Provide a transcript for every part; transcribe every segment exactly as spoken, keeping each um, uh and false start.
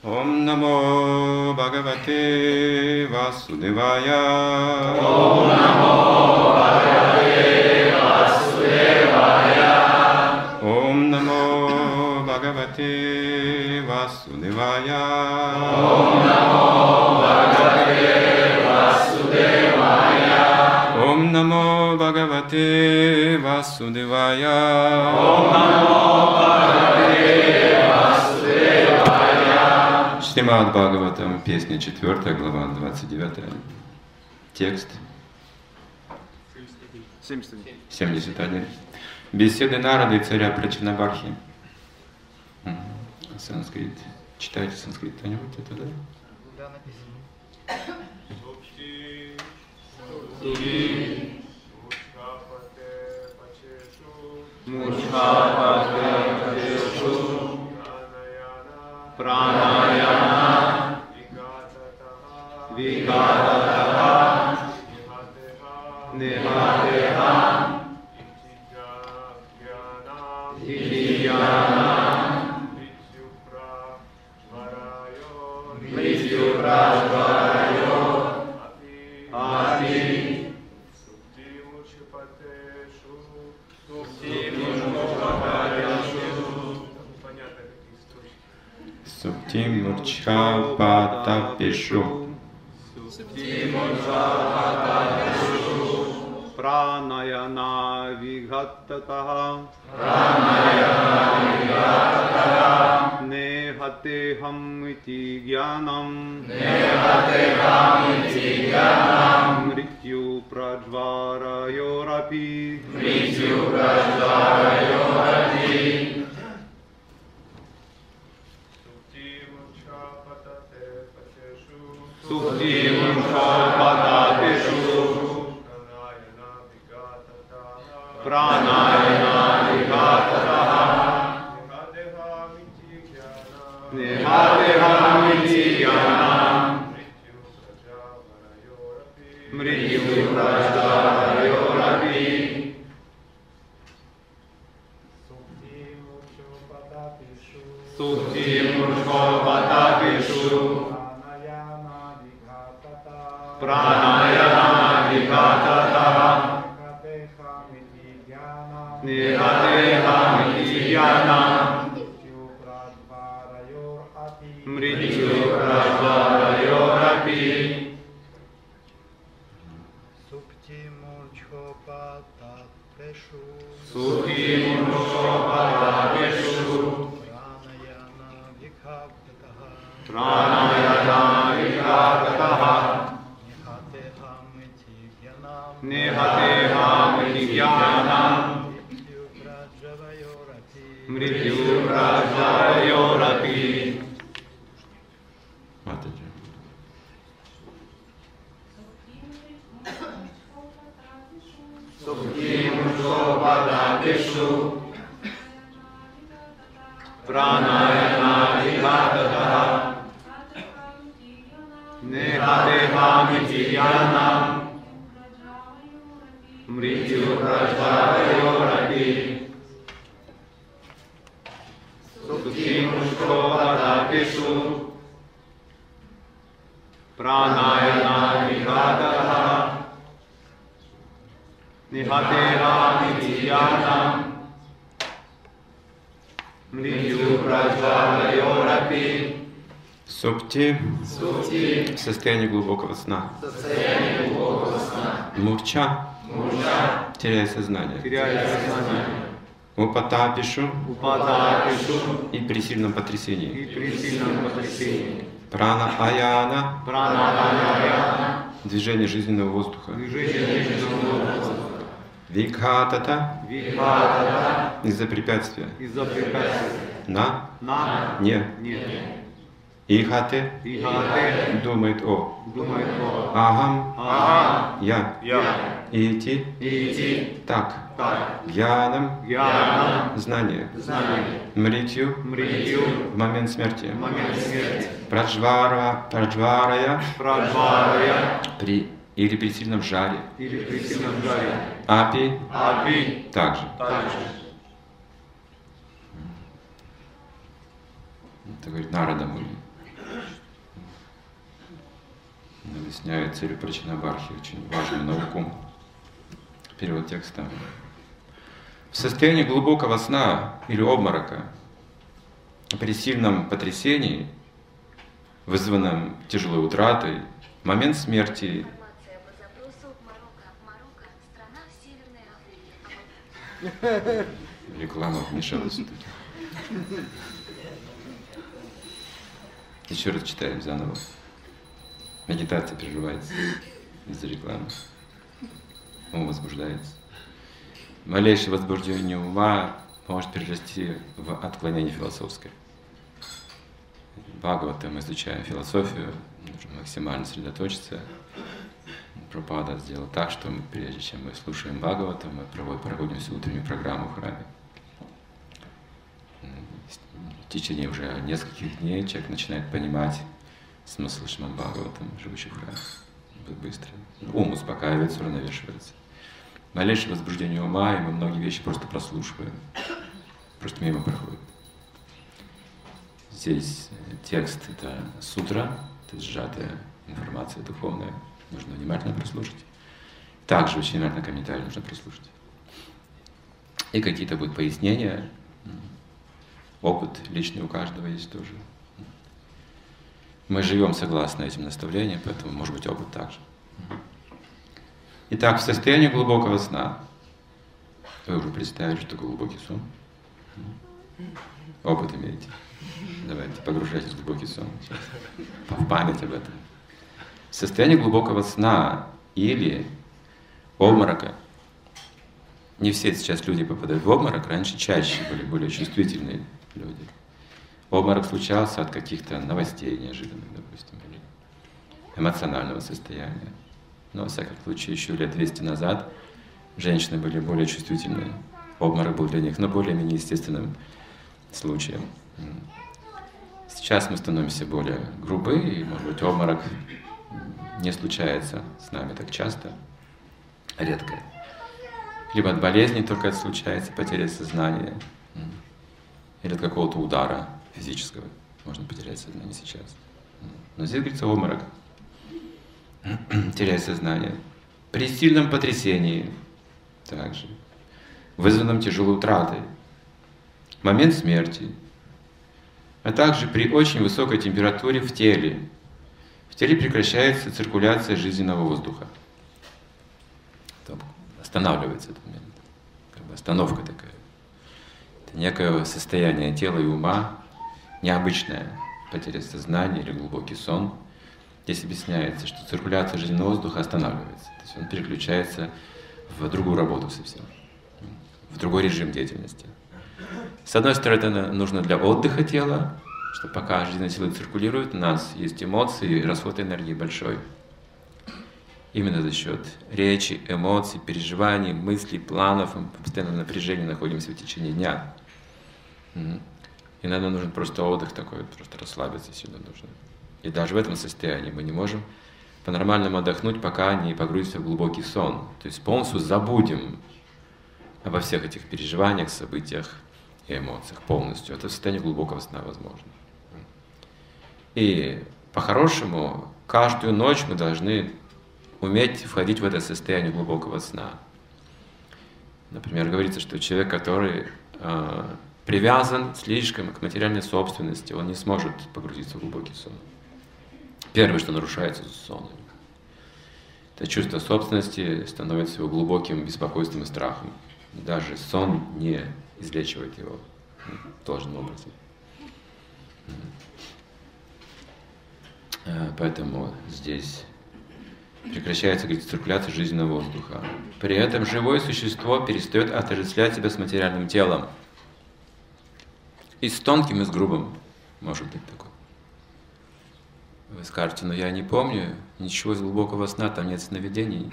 Om Namo Bhagavate Vasudevaya. Om Namo Bhagavate Vasudevaya. Om Namo Bhagavate Vasudevaya. Om Namo Bhagavate Vasudevaya. Om Namo Bhagavate Vasudevaya. Om Namo Bhagavate Vasudevaya. Шримад Бхагаватам, песня четвертая, глава двадцать девятая. Текст семьдесят один. Беседы Нарады и царя Прачанабархи. Санскрит. Читаете санскрит кто-нибудь это, да? Да, написано. Пранаяна Вигататаха Нихатеха Итияна Мритюпражварайо Апи Суптим Мурчхапатапишу. Пранаяна Вигататаха Нехатехам ити гьянам Мритью праджварайорапи Суптимунчапатапишу Пранаяна Вигататаха Нихатехамити гьянам Мритью праджварайорапи Суптимунчапатапишу Пранаяна Вигататаха Нихатехамити гьянам Мритью праджварайорапи Суптимунчхопатапешу Суптимунчапатапишу Пранаяна Вигататаха Пранаяна Вигататаха Нихатехамити гьянам Нихатехамити гьянам Мритью праджварайорапи. Матаджи. Суптимунчхопатапишу Пранаяна Вигататаха Нихатехамити гьянам Мритью праджварайорапи. Суптимунчхопатапишу Пранаяна Вигататаха Нихатехамити гьянам Мритью праджварайорапи. Супти. Супти. Состояние глубокого сна. Состояние глубокого сна. Мурча. Мурча. Теряя сознание. Теряя сознание. Упатапишу. Упатапишу. И при сильном потрясении. И при сильном потрясении. Прана аяна. Прана аяна. Движение жизненного воздуха. Движение жизненного воздуха. Вигатата. Вигатата. Из-за препятствия. Из-за препятствия. На. На. Не. Нет. Ихате. Ихате. Думает о. Думает о. Агам. Ага. Я. Я. Ити. Ити. Так. Так. Гьянам. Гьянам. Знание. Знание. Мритью. Мритью. В момент смерти. В момент смерти. Праджвара. Праджварая. Праджварая. При или при сильном жаре. Или при сильном жаре. Апи. Апи. Также. Также. Это говорит Нарада Муни. объясняет Царю Прачанабархи очень важную науку. Перевод текста. В состоянии глубокого сна или обморока, при сильном потрясении, вызванном тяжелой утратой, в момент смерти Информация по запросу Марокко. Марокко – страна в Северной Африке. реклама вмешалась тут. Еще раз читаем заново. Медитация прерывается из-за рекламы. Ум возбуждается. Малейшее возбуждение ума может перерасти в отклонение философское. Бхагавата мы изучаем философию, нужно максимально сосредоточиться. Прабхупада сделал так, что мы, прежде чем мы слушаем Бхагавата, мы проводим, проводим всю утреннюю программу в храме. В течение уже нескольких дней человек начинает понимать смысл Шримад Бхагаватам, живущий в храме. Быстро. Ум успокаивается, уравновешивается. Малейшее возбуждение ума, и мы многие вещи просто прослушиваем. Просто мимо проходит. Здесь текст — это сутра, это сжатая информация духовная. Нужно внимательно прослушать. Также очень внимательно комментарий нужно прослушать. И какие-то будут пояснения. Опыт личный у каждого есть тоже. Мы живем согласно этим наставлениям, поэтому может быть опыт также. Итак, в состоянии глубокого сна. Вы уже представили, что такое глубокий сон? Опыт имеете. Давайте, погружайтесь в глубокий сон. Сейчас. В память об этом. В состоянии глубокого сна или обморока. Не все сейчас люди попадают в обморок, раньше чаще были более чувствительные люди. Обморок случался от каких-то новостей неожиданных, допустим, или эмоционального состояния. Но, во всяком случае, еще лет двести назад женщины были более чувствительные. Обморок был для них, но более-менее естественным случаем. Сейчас мы становимся более грубы, и, может быть, обморок не случается с нами так часто, редко. Либо от болезни только это случается, потеря сознания, или от какого-то удара физического можно потерять сознание сейчас. Но здесь говорится обморок. Теряет сознание. При сильном потрясении также, вызванном тяжелой утратой, момент смерти, а также при очень высокой температуре в теле. В теле прекращается циркуляция жизненного воздуха. Там останавливается этот момент. Как бы остановка такая. Это некое состояние тела и ума, необычная потеря сознания или глубокий сон. Здесь объясняется, что циркуляция жизненного воздуха останавливается. То есть он переключается в другую работу совсем, в другой режим деятельности. С одной стороны, это нужно для отдыха тела, что пока жизненные силы циркулируют, у нас есть эмоции, и расход энергии большой. Именно за счет речи, эмоций, переживаний, мыслей, планов, мы в постоянном напряжении находимся в течение дня. И нам нужен просто отдых такой, просто расслабиться сильно нужно. И даже в этом состоянии мы не можем по-нормальному отдохнуть, пока не погрузимся в глубокий сон. То есть полностью забудем обо всех этих переживаниях, событиях и эмоциях полностью. Это состояние глубокого сна возможно. И по-хорошему, каждую ночь мы должны уметь входить в это состояние глубокого сна. Например, говорится, что человек, который э, привязан слишком к материальной собственности, он не сможет погрузиться в глубокий сон. Первое, что нарушается сон, это чувство собственности становится его глубоким беспокойством и страхом. Даже сон не излечивает его должным образом. Поэтому здесь прекращается, говорит, циркуляция жизненного воздуха. При этом живое существо перестает отождествлять себя с материальным телом. И с тонким, и с грубым может быть такое. Вы скажете, но я не помню ничего из глубокого сна, там нет сновидений.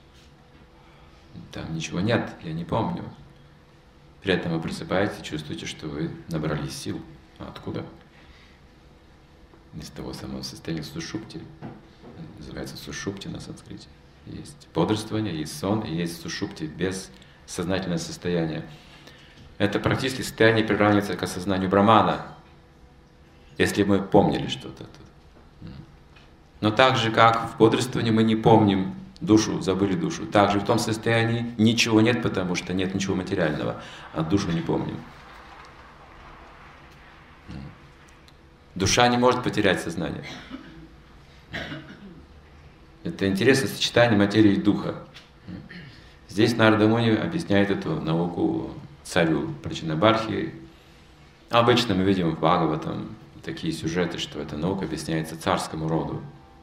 Там ничего нет, я не помню. При этом вы просыпаетесь и чувствуете, что вы набрались сил. А откуда? Из того самого состояния сушупти. Называется сушупти на санскрите. Есть бодрствование, есть сон, и есть сушупти, бессознательное состояние. Это практически состояние приравнивается к осознанию Брамана, если мы помнили что-то. Но так же, как в бодрствовании мы не помним душу, забыли душу, так же в том состоянии ничего нет, потому что нет ничего материального, а душу не помним. Душа не может потерять сознание. Это интересное сочетание материи и духа. Здесь Нарада Муни объясняет эту науку царю Прачинабархи. Обычно мы видим в Бхагаватам такие сюжеты, что эта наука объясняется царскому роду.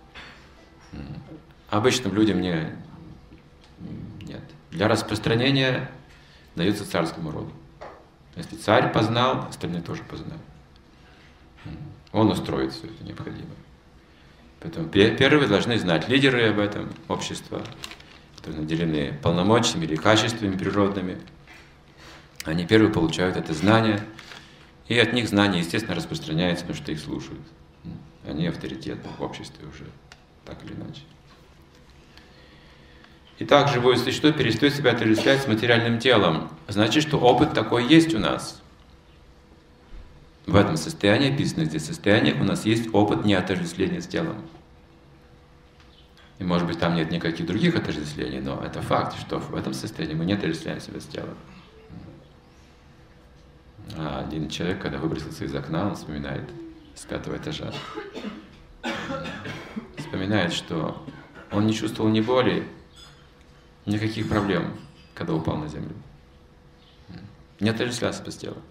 Обычным людям не, нет. Для распространения дается царскому роду. Если царь познал, остальные тоже познают. Он устроит все это необходимое. Поэтому первые должны знать, лидеры об этом общества, которые наделены полномочиями или качествами природными. Они первые получают это знание, и от них знание, естественно, распространяется, потому что их слушают. Они авторитетны в обществе уже, так или иначе. Итак, живое существо перестает себя отождествлять с материальным телом. Значит, что опыт такой есть у нас. В этом состоянии, описанных здесь состояниях, у нас есть опыт неотождествления с телом. И может быть там нет никаких других отождествлений, но это факт, что в этом состоянии мы не отождествляем себя с телом. А один человек, когда выбросился из окна, он вспоминает с пятого этажа. Вспоминает, что он не чувствовал ни боли, никаких проблем, когда упал на землю. Не отождествлял себя с телом.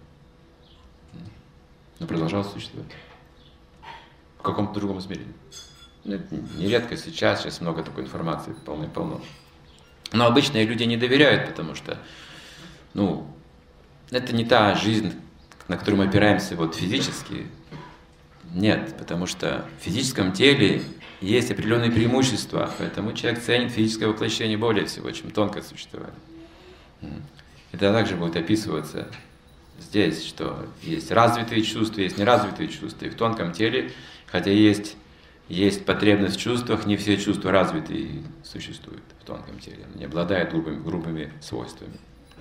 Но продолжал существовать. В каком-то другом измерении. Нередко сейчас, сейчас много такой информации, полно-полно. Но обычные люди не доверяют, потому что, ну, это не та жизнь, на которую мы опираемся вот физически. Нет, потому что в физическом теле есть определенные преимущества, поэтому человек ценит физическое воплощение более всего, чем тонкое существование. Это также будет описываться здесь, что есть развитые чувства, есть неразвитые чувства. И в тонком теле, хотя есть, есть потребность в чувствах, не все чувства развитые существуют в тонком теле. Они обладают грубыми, грубыми свойствами.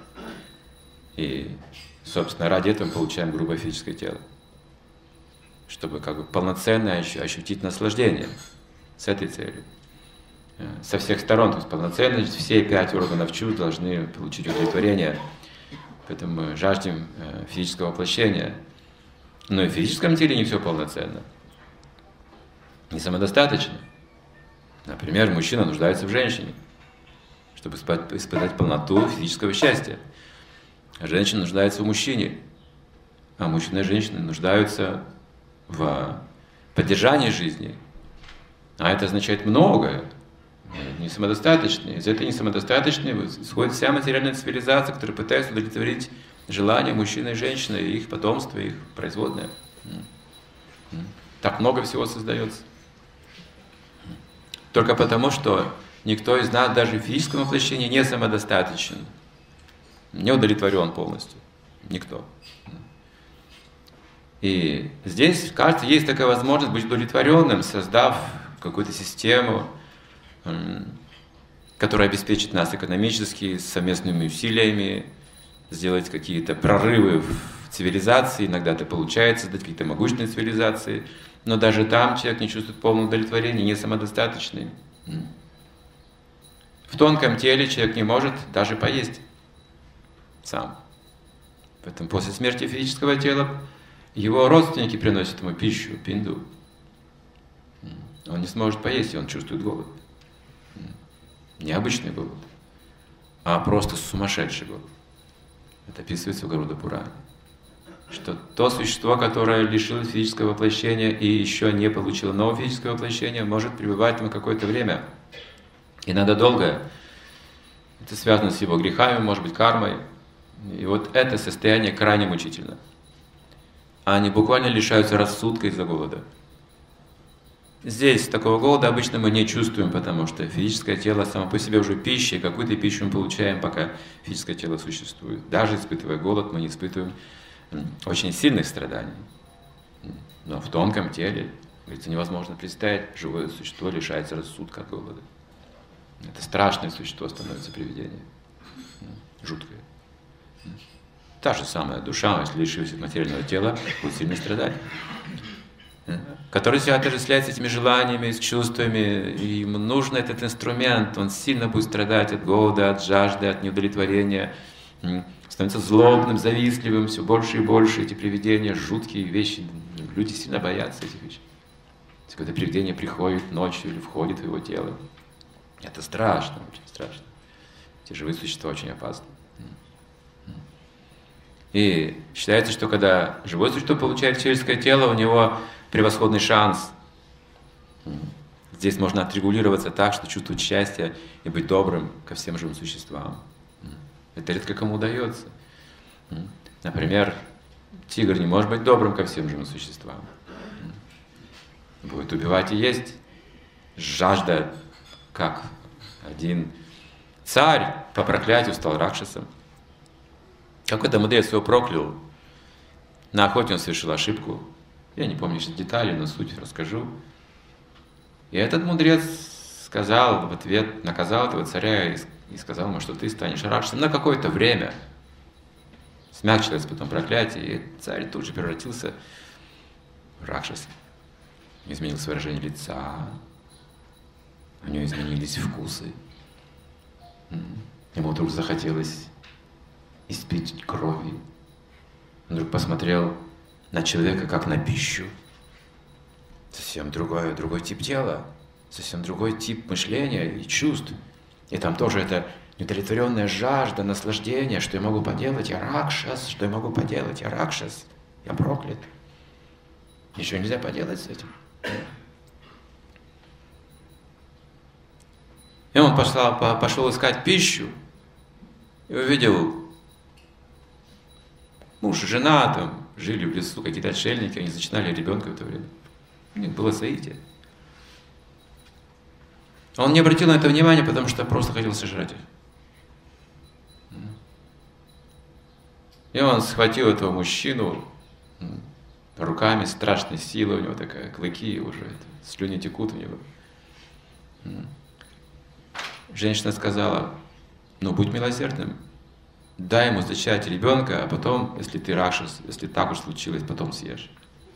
И, собственно, ради этого мы получаем грубое физическое тело. Чтобы как бы полноценно ощутить наслаждение с этой целью. Со всех сторон, то есть полноценно, все пять органов чувств должны получить удовлетворение. Поэтому мы жаждем физического воплощения. Но и в физическом теле не все полноценно. Не самодостаточно. Например, мужчина нуждается в женщине, чтобы испытать полноту физического счастья. А женщина нуждается в мужчине. А мужчина и женщина нуждаются в поддержании жизни. А это означает многое. Не самодостаточные. Из этой несамодостаточной исходит вся материальная цивилизация, которая пытается удовлетворить желания мужчины и женщины, их потомство, их производное. Так много всего создается. Только потому, что никто из нас даже в физическом воплощении не самодостаточен, не удовлетворен полностью. Никто. И здесь, кажется, есть такая возможность быть удовлетворенным, создав какую-то систему, которая обеспечит нас экономически, совместными усилиями, сделать какие-то прорывы в цивилизации. Иногда это получается, создать какие-то могущественные цивилизации. Но даже там человек не чувствует полного удовлетворения, не самодостаточный. В тонком теле человек не может даже поесть сам. Поэтому после смерти физического тела его родственники приносят ему пищу, пинду. Он не сможет поесть, и он чувствует голод. Необычный голод, а просто сумасшедший голод. Это описывается в Гаруда Пуране. Что то существо, которое лишилось физического воплощения и еще не получило нового физического воплощения, может пребывать на какое-то время. Иногда долго. Это связано с его грехами, может быть, кармой. И вот это состояние крайне мучительно. Они буквально лишаются рассудка из-за голода. Здесь такого голода обычно мы не чувствуем, потому что физическое тело само по себе уже пища, и какую-то пищу мы получаем, пока физическое тело существует. Даже испытывая голод, мы не испытываем очень сильных страданий. Но в тонком теле, говорится, невозможно представить, живое существо лишается рассудка от голода. Это страшное существо становится привидением. Жуткое. Та же самая душа, если лишившись материального тела, будет сильно страдать. который себя отождествляет с этими желаниями, с чувствами, и ему нужен этот инструмент, он сильно будет страдать от голода, от жажды, от неудовлетворения, становится злобным, завистливым, все больше и больше эти привидения, жуткие вещи, люди сильно боятся этих вещей. Когда привидение приходит ночью или входит в его тело, это страшно, очень страшно. Эти живые существа очень опасны. И считается, что когда живое существо получает человеческое тело, у него превосходный шанс. Здесь можно отрегулироваться так, что чувствовать счастье и быть добрым ко всем живым существам. Это редко кому удается. Например, тигр не может быть добрым ко всем живым существам. Будет убивать и есть. Жажда, как один царь по проклятию стал ракшасом. Какой-то мудрец его проклял. На охоте он совершил ошибку. Я не помню сейчас детали, но суть расскажу. И этот мудрец сказал в ответ, наказал этого царя и сказал ему, что ты станешь ракшасом на какое-то время. Смягчилось потом проклятие, и царь тут же превратился в ракшаса. Изменилось выражение лица, у него изменились вкусы. Ему вдруг захотелось испить крови. Он вдруг посмотрел на человека как на пищу. Совсем другой, другой тип тела, совсем другой тип мышления и чувств. И там тоже это неудовлетворенная жажда, наслаждение, что я могу поделать, я ракшас, что я могу поделать, я ракшас, я проклят. Ничего нельзя поделать с этим. И он пошел, пошел искать пищу и увидел муж и жена там жили в лесу, какие-то отшельники, они зачинали ребенка в это время. У них было соитие. Он не обратил на это внимания, потому что просто хотел сожрать их. И он схватил этого мужчину руками, страшной силы у него такая, клыки уже, это, слюни текут у него. Женщина сказала, ну будь милосердным, дай ему зачать ребенка, а потом, если ты ракшас, если так уж случилось, потом съешь.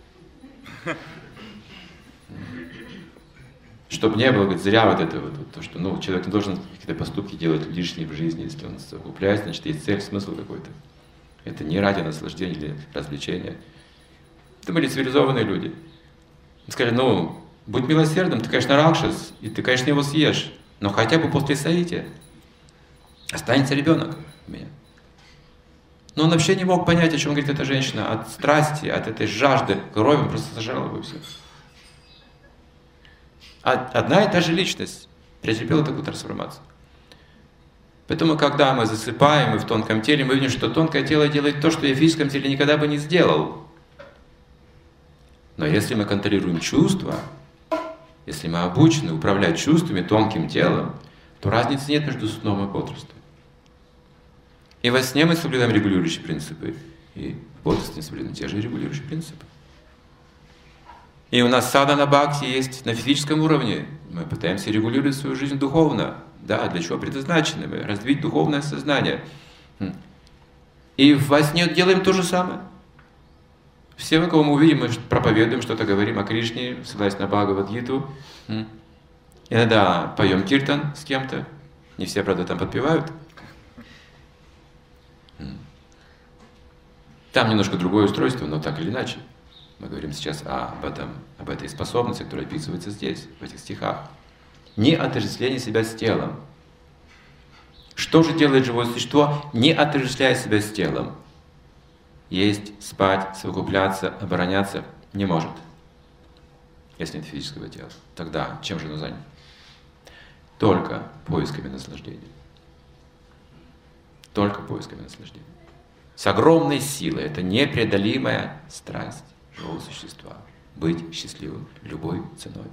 Чтобы не было, говорит, зря вот это вот, то, что ну, человек не должен какие-то поступки делать лишние в жизни, если он совокупляется, значит, есть цель, смысл какой-то. Это не ради наслаждения или развлечения. Это были цивилизованные люди. Сказали, ну, будь милосердным, ты, конечно, ракшас, и ты, конечно, его съешь, но хотя бы после соития останется ребенок у меня. Но он вообще не мог понять, о чем говорит эта женщина, от страсти, от этой жажды крови, он просто сожрал его и все. Одна и та же личность претерпела такую трансформацию. Поэтому, когда мы засыпаем, мы в тонком теле, мы видим, что тонкое тело делает то, что я в физическом теле никогда бы не сделал. Но если мы контролируем чувства, если мы обучены управлять чувствами, тонким телом, то разницы нет между сном и бодрством. И во сне мы соблюдаем регулирующие принципы, и в бодрстве соблюдаем те же регулирующие принципы. И у нас садхана бхакти есть на физическом уровне. Мы пытаемся регулировать свою жизнь духовно. Да, для чего предназначены мы? Развить духовное сознание. И во сне делаем то же самое. Все, кого мы увидим, мы проповедуем, что-то говорим о Кришне, ссылаясь на Бхагавад-гиту. Иногда поем киртан с кем-то. Не все, правда, там подпевают. Там немножко другое устройство, но так или иначе. Мы говорим сейчас об этом, об этой способности, которая описывается здесь, в этих стихах. Не отождествление себя с телом. Что же делает живое существо, не отождествляя себя с телом? Есть, спать, совокупляться, обороняться не может, если нет физического тела. Тогда чем же оно занято? Только поисками наслаждения. Только поисками наслаждения. С огромной силой. Это непреодолимая страсть живого существа. Быть счастливым любой ценой.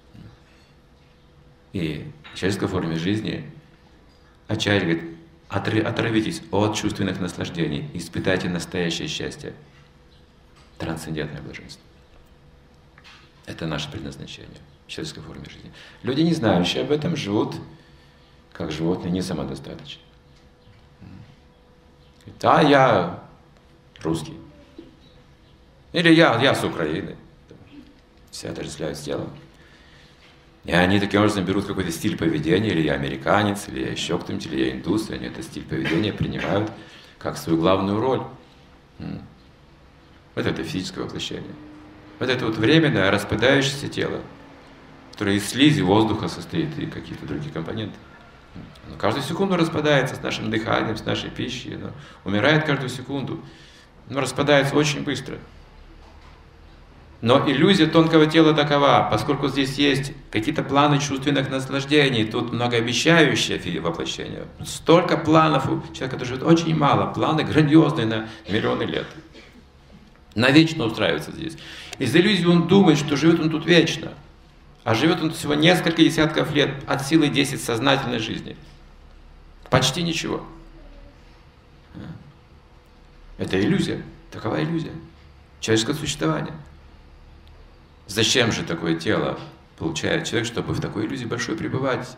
И в человеческой форме жизни Ачарья говорит, отравитесь от чувственных наслаждений, испытайте настоящее счастье, трансцендентное блаженство. Это наше предназначение в человеческой форме жизни. Люди, не знающие об этом, живут как животные, не самодостаточно. Да, я русский. Или я, я с Украины. Все отождествляют с телом. И они таким образом берут какой-то стиль поведения, или я американец, или я еще кто-нибудь, или я индус, и они этот стиль поведения принимают как свою главную роль. Вот это физическое воплощение. Вот это вот временное распадающееся тело, которое из слизи, воздуха состоит и каких-то других компонентов. Оно каждую секунду распадается с нашим дыханием, с нашей пищей. Оно умирает каждую секунду. Оно распадается очень быстро. Но иллюзия тонкого тела такова, поскольку здесь есть какие-то планы чувственных наслаждений, тут многообещающее воплощение. Столько планов у человека, который живет очень мало, планы грандиозные на миллионы лет. Навечно устраивается здесь. Из иллюзии он думает, что живет он тут вечно, а живет он всего несколько десятков лет, от силы десять сознательной жизни. Почти ничего. Это иллюзия, такова иллюзия. Человеческое существование. Зачем же такое тело получает человек, чтобы в такой иллюзии большой пребывать?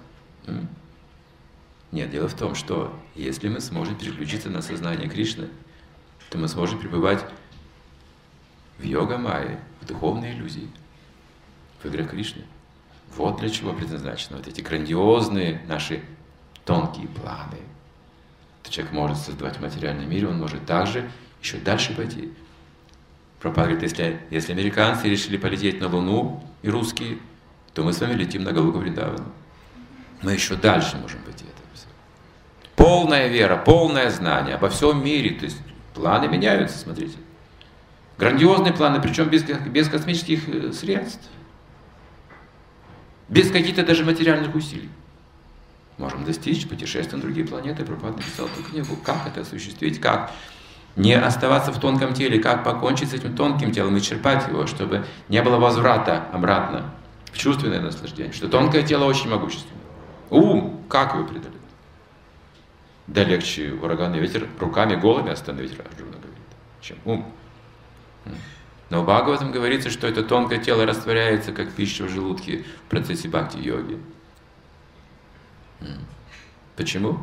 Нет, дело в том, что если мы сможем переключиться на сознание Кришны, то мы сможем пребывать в йога-майе, в духовной иллюзии, в играх Кришны. Вот для чего предназначены вот эти грандиозные наши тонкие планы. Человек может создавать в материальном мире, он может также еще дальше пойти. Прабхупада говорит, если, если американцы решили полететь на Луну, и русские, то мы с вами летим на Галуку Вриндавану. Мы еще дальше можем пойти. Полная вера, полное знание обо всем мире. То есть планы меняются, смотрите. Грандиозные планы, причем без, без космических средств. Без каких-то даже материальных усилий. Можем достичь путешествия на другие планеты. Прабхупада написал эту книгу. Как это осуществить, как не оставаться в тонком теле, как покончить с этим тонким телом, исчерпать его, чтобы не было возврата обратно в чувственное наслаждение. Что тонкое тело очень могущественно. Ум, как его преодолеть? Да легче ураганный ветер руками голыми остановить, Арджуна говорит, чем ум. Но в Бхагаватам говорится, что это тонкое тело растворяется, как пища в желудке в процессе бхакти-йоги. Почему?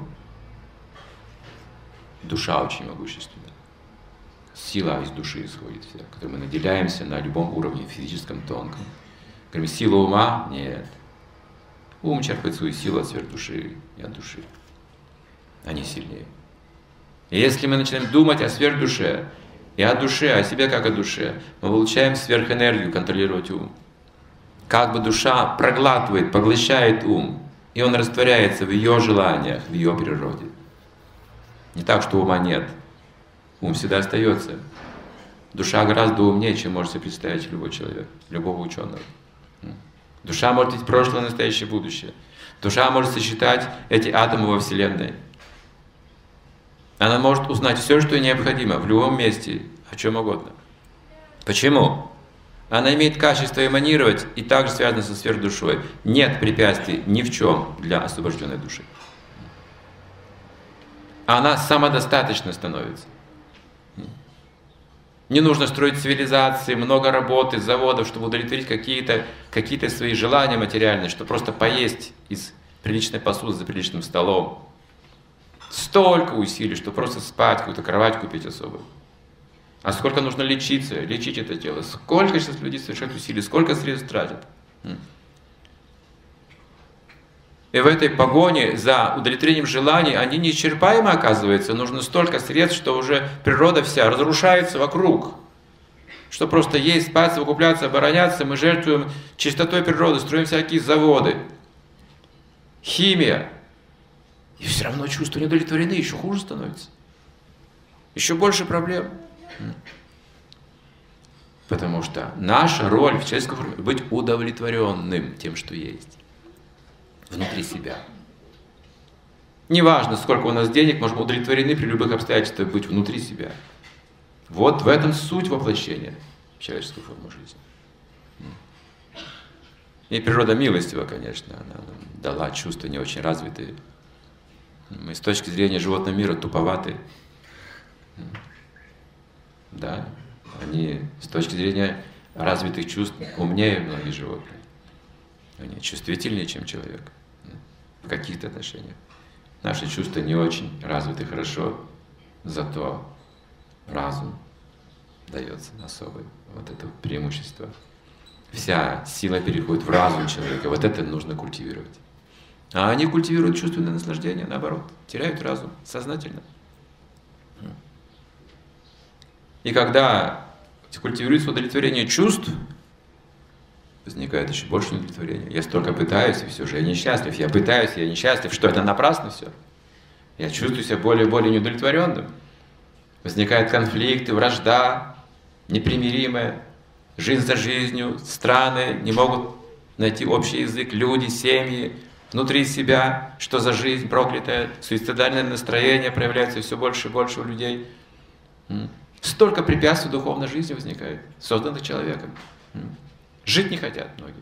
Душа очень могущественна. Сила из души исходит вся, которой мы наделяемся на любом уровне, физическом, тонком. Говорим, сила ума? Нет. Ум черпает свою силу от сверхдуши и от души. Они сильнее. И если мы начинаем думать о сверхдуше, и о душе, о себе как о душе, мы получаем сверхэнергию контролировать ум. Как бы душа проглатывает, поглощает ум, и он растворяется в ее желаниях, в ее природе. Не так, что ума нет. Ум всегда остается. Душа гораздо умнее, чем может себе представить любой человек, любого ученого. Душа может видеть прошлое, настоящее, будущее. Душа может сочетать эти атомы во Вселенной. Она может узнать все, что необходимо, в любом месте, о чем угодно. Почему? Она имеет качество эманировать и также связана со сверхдушой. Нет препятствий ни в чем для освобожденной души. Она самодостаточно становится. Не нужно строить цивилизации, много работы, заводов, чтобы удовлетворить какие-то, какие-то свои желания материальные, чтобы просто поесть из приличной посуды за приличным столом. Столько усилий, что просто спать, какую-то кровать купить особую. А сколько нужно лечиться, лечить это тело? Сколько сейчас людей совершают усилий, сколько средств тратят? И в этой погоне за удовлетворением желаний они неисчерпаемы, оказывается. Нужно столько средств, что уже природа вся разрушается вокруг. Что просто есть, спать, совокупляться, обороняться, мы жертвуем чистотой природы, строим всякие заводы. Химия. И все равно чувства не удовлетворены, еще хуже становится. Еще больше проблем. Потому что наша роль в человеческой форме — быть удовлетворенным тем, что есть. Внутри себя. Неважно, сколько у нас денег, можем удовлетворены при любых обстоятельствах быть внутри себя. Вот в этом суть воплощения в человеческую форму жизни. И природа милостива, конечно, она нам дала чувства не очень развитые. Мы с точки зрения животного мира туповаты. Да, они с точки зрения развитых чувств умнее многие животные. Они чувствительнее, чем человек в каких-то отношениях. Наши чувства не очень развиты хорошо, зато разум дается особое. Вот это преимущество вся сила переходит в разум человека. Вот это нужно культивировать. А они культивируют чувственное наслаждение, наоборот, теряют разум сознательно. И когда культивируется удовлетворение чувств, возникает еще больше удовлетворения. Я столько пытаюсь, и все же я несчастлив. Я пытаюсь, я несчастлив. Что, это напрасно все? Я чувствую себя более и более неудовлетворенным. Возникают конфликты, вражда, непримиримая. Жизнь за жизнью, страны не могут найти общий язык, люди, семьи, внутри себя, что за жизнь проклятая, суицидальное настроение проявляется все больше и больше у людей. Столько препятствий в духовной жизни возникает, созданных человеком. Жить не хотят многие.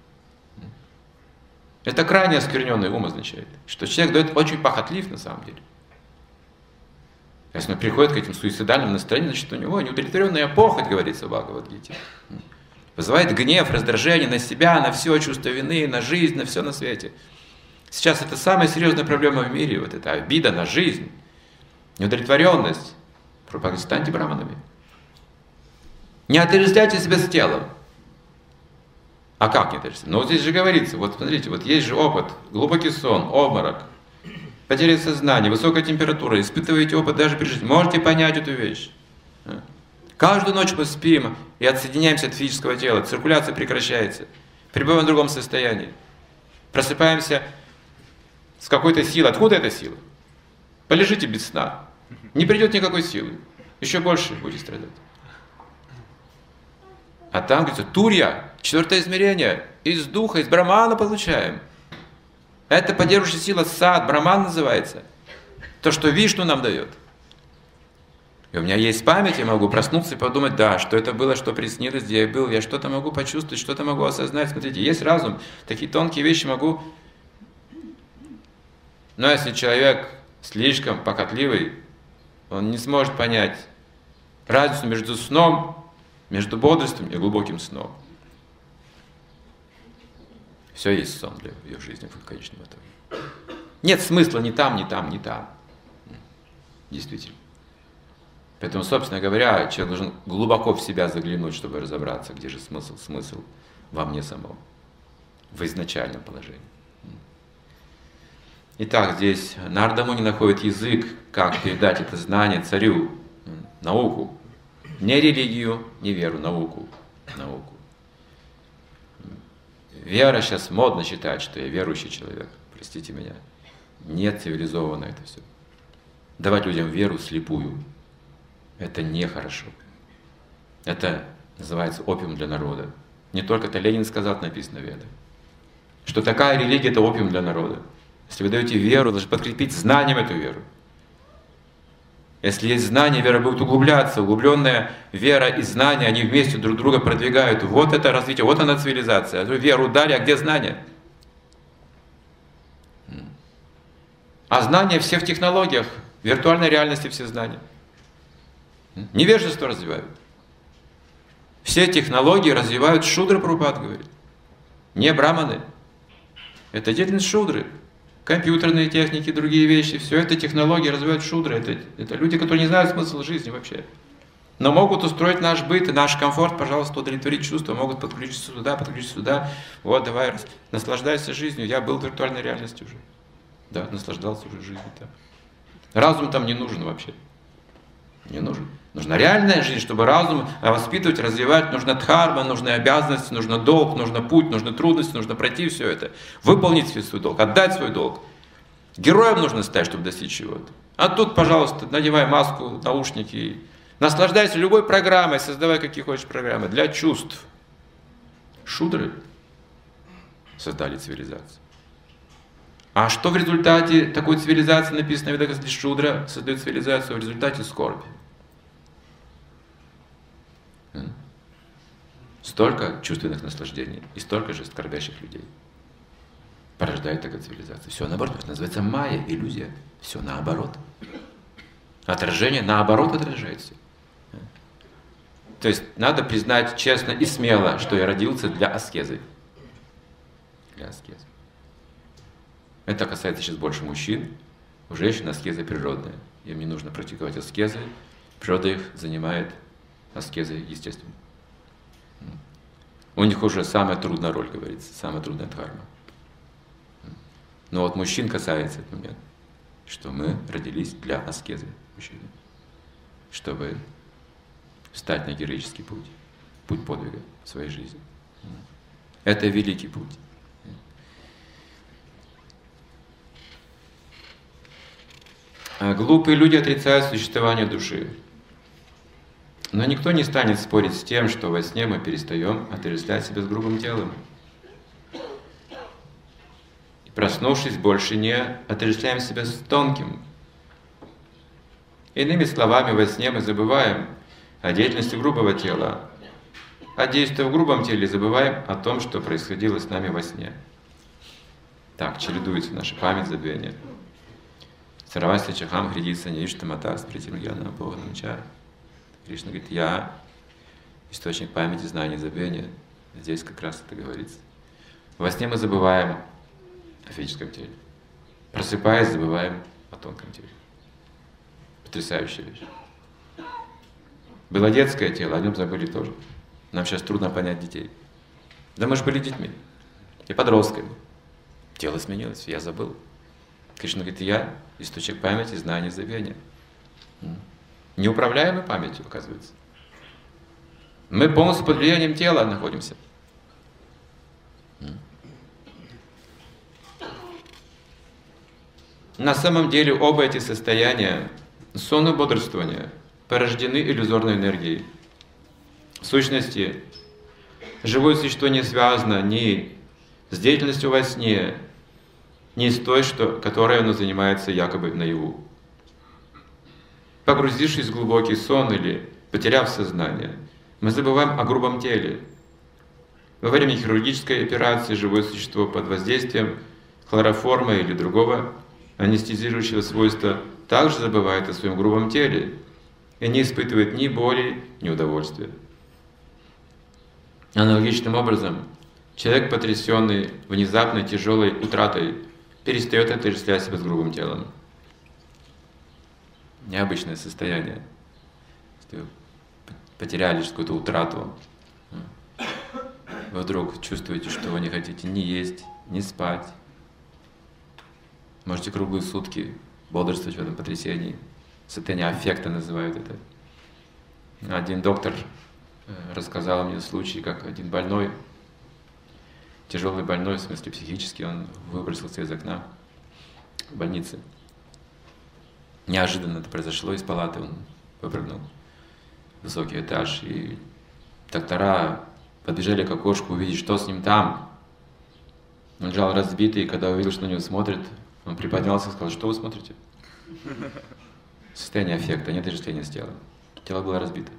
Это крайне оскверненный ум означает, что человек дает очень похотлив на самом деле. Если он приходит к этим суицидальным настроениям, значит у него неудовлетворенная похоть, говорится в Бхагавад-гите. Вызывает гнев, раздражение на себя, на все, чувство вины, на жизнь, на все на свете. Сейчас это самая серьезная проблема в мире, вот эта обида на жизнь, неудовлетворенность. Станьте браманами. Не отождествляйте себя с телом. А как не отождествляйте? Ну вот здесь же говорится, вот смотрите, вот есть же опыт, глубокий сон, обморок, потеря сознания, высокая температура, испытываете опыт даже при жизни. Можете понять эту вещь. Каждую ночь мы спим и отсоединяемся от физического тела, циркуляция прекращается, пребываем в другом состоянии. Просыпаемся с какой-то силой. Откуда эта сила? Полежите без сна. Не придет никакой силы. Еще больше будете страдать. А там, говорится, Турья, четвертое измерение, из духа, из брамана получаем. Это поддерживающая сила сад, браман называется. То, что Вишну нам дает. И у меня есть память, я могу проснуться и подумать, да, что это было, что приснилось, где я был, я что-то могу почувствовать, что-то могу осознать. Смотрите, есть разум, такие тонкие вещи могу. Но если человек слишком похотливый, он не сможет понять разницу между сном, между бодрством и глубоким сном. Все есть сон для ее жизни в конечном итоге. Нет смысла ни там, ни там, ни там. Действительно. Поэтому, собственно говоря, человек должен глубоко в себя заглянуть, чтобы разобраться, где же смысл, смысл во мне самом, в изначальном положении. Итак, здесь Нарада Муни находит язык, как передать это знание царю, науку. Не религию, не веру, науку. Науку. Вера сейчас модно считать, что я верующий человек. Простите меня. Нет, цивилизованно это все. Давать людям веру слепую. Это нехорошо. Это называется опиум для народа. Не только это Ленин сказал, написано в Ведах. Что такая религия – это опиум для народа. Если вы даете веру, должны подкрепить знанием эту веру. Если есть знание, вера будет углубляться. Углубленная вера и знание, они вместе друг друга продвигают. Вот это развитие, вот она цивилизация. Веру дали, а где знание? А знания все в технологиях, в виртуальной реальности все знания. Невежество развивают. Все технологии развивают шудра, Прабхупад говорит. Не браманы. Это деятельность шудры. Компьютерные техники, другие вещи, все это технологии развивают шудры. Это, это люди, которые не знают смысл жизни вообще. Но могут устроить наш быт и наш комфорт, пожалуйста, удовлетворить чувства, могут подключиться сюда, подключиться сюда. Вот, давай, наслаждайся жизнью. Я был в виртуальной реальности уже. Да, наслаждался уже жизнью там. Разум там не нужен вообще. Не нужен. Нужна реальная жизнь, чтобы разум воспитывать, развивать. Нужна дхарма, нужны обязанности, нужно долг, нужно путь, нужны трудности, нужно пройти все это. Выполнить свой долг, отдать свой долг. Героем нужно стать, чтобы достичь чего-то. А тут, пожалуйста, надевай маску, наушники. Наслаждайся любой программой, создавай какие хочешь программы для чувств. Шудры создали цивилизацию. А что в результате такой цивилизации написано, если шудра создает цивилизацию, в результате скорби. Столько чувственных наслаждений и столько же скорбящих людей порождает такая цивилизация. Все наоборот, это называется майя, иллюзия. Все наоборот. Отражение наоборот отражается. То есть надо признать честно и смело, что я родился для аскезы. Для аскезы. Это касается сейчас больше мужчин. У женщин аскеза природная. Им не нужно практиковать аскезы. Природа их занимает аскезой естественно. У них уже самая трудная роль, говорится, самая трудная дхарма. Но вот мужчин касается этот момент, что мы родились для аскезы, мужчины, чтобы встать на героический путь, путь подвига в своей жизни. Это великий путь. А глупые люди отрицают существование души. Но никто не станет спорить с тем, что во сне мы перестаем отождествлять себя с грубым телом. И проснувшись, больше не отождествляем себя с тонким. Иными словами, во сне мы забываем о деятельности грубого тела, а действуя в грубом теле, забываем о том, что происходило с нами во сне. Так чередуется наша память, забвение. Саравасya чахам хридиса неиштамата спритимгьяна бхаванамча. Кришна говорит, я источник памяти, знания, забвения. Здесь как раз это говорится. Во сне мы забываем о физическом теле. Просыпаясь, забываем о тонком теле. Потрясающая вещь. Было детское тело, о нем забыли тоже. Нам сейчас трудно понять детей. Да мы же были детьми и подростками. Тело сменилось, я забыл. Кришна говорит, я источник памяти, знания, забвения. Неуправляемой памятью, оказывается. Мы полностью под влиянием тела находимся. На самом деле оба эти состояния, сон и бодрствование, порождены иллюзорной энергией. В сущности, живое существо не связано ни с деятельностью во сне, ни с той, что, которой оно занимается якобы наяву. Погрузившись в глубокий сон или потеряв сознание, мы забываем о грубом теле. Во время хирургической операции живое существо под воздействием хлороформа или другого анестезирующего свойства также забывает о своем грубом теле и не испытывает ни боли, ни удовольствия. Аналогичным образом, человек, потрясенный внезапной тяжелой утратой, перестает отождествлять себя с грубым телом. Необычное состояние. Вы потеряли какую-то утрату. Вы вдруг чувствуете, что вы не хотите ни есть, ни спать. Можете круглые сутки бодрствовать в этом потрясении. Состояние аффекта называют это. Один доктор рассказал мне случай, как один больной, тяжелый больной, в смысле психически, он выбросился из окна больницы. Неожиданно это произошло, из палаты он выпрыгнул в высокий этаж, и доктора подбежали к окошку увидеть, что с ним там. Он лежал разбитый, и когда увидел, что на него смотрят, он приподнялся и сказал, что вы смотрите? Состояние аффекта, нет отождествления с телом. Тело было разбито.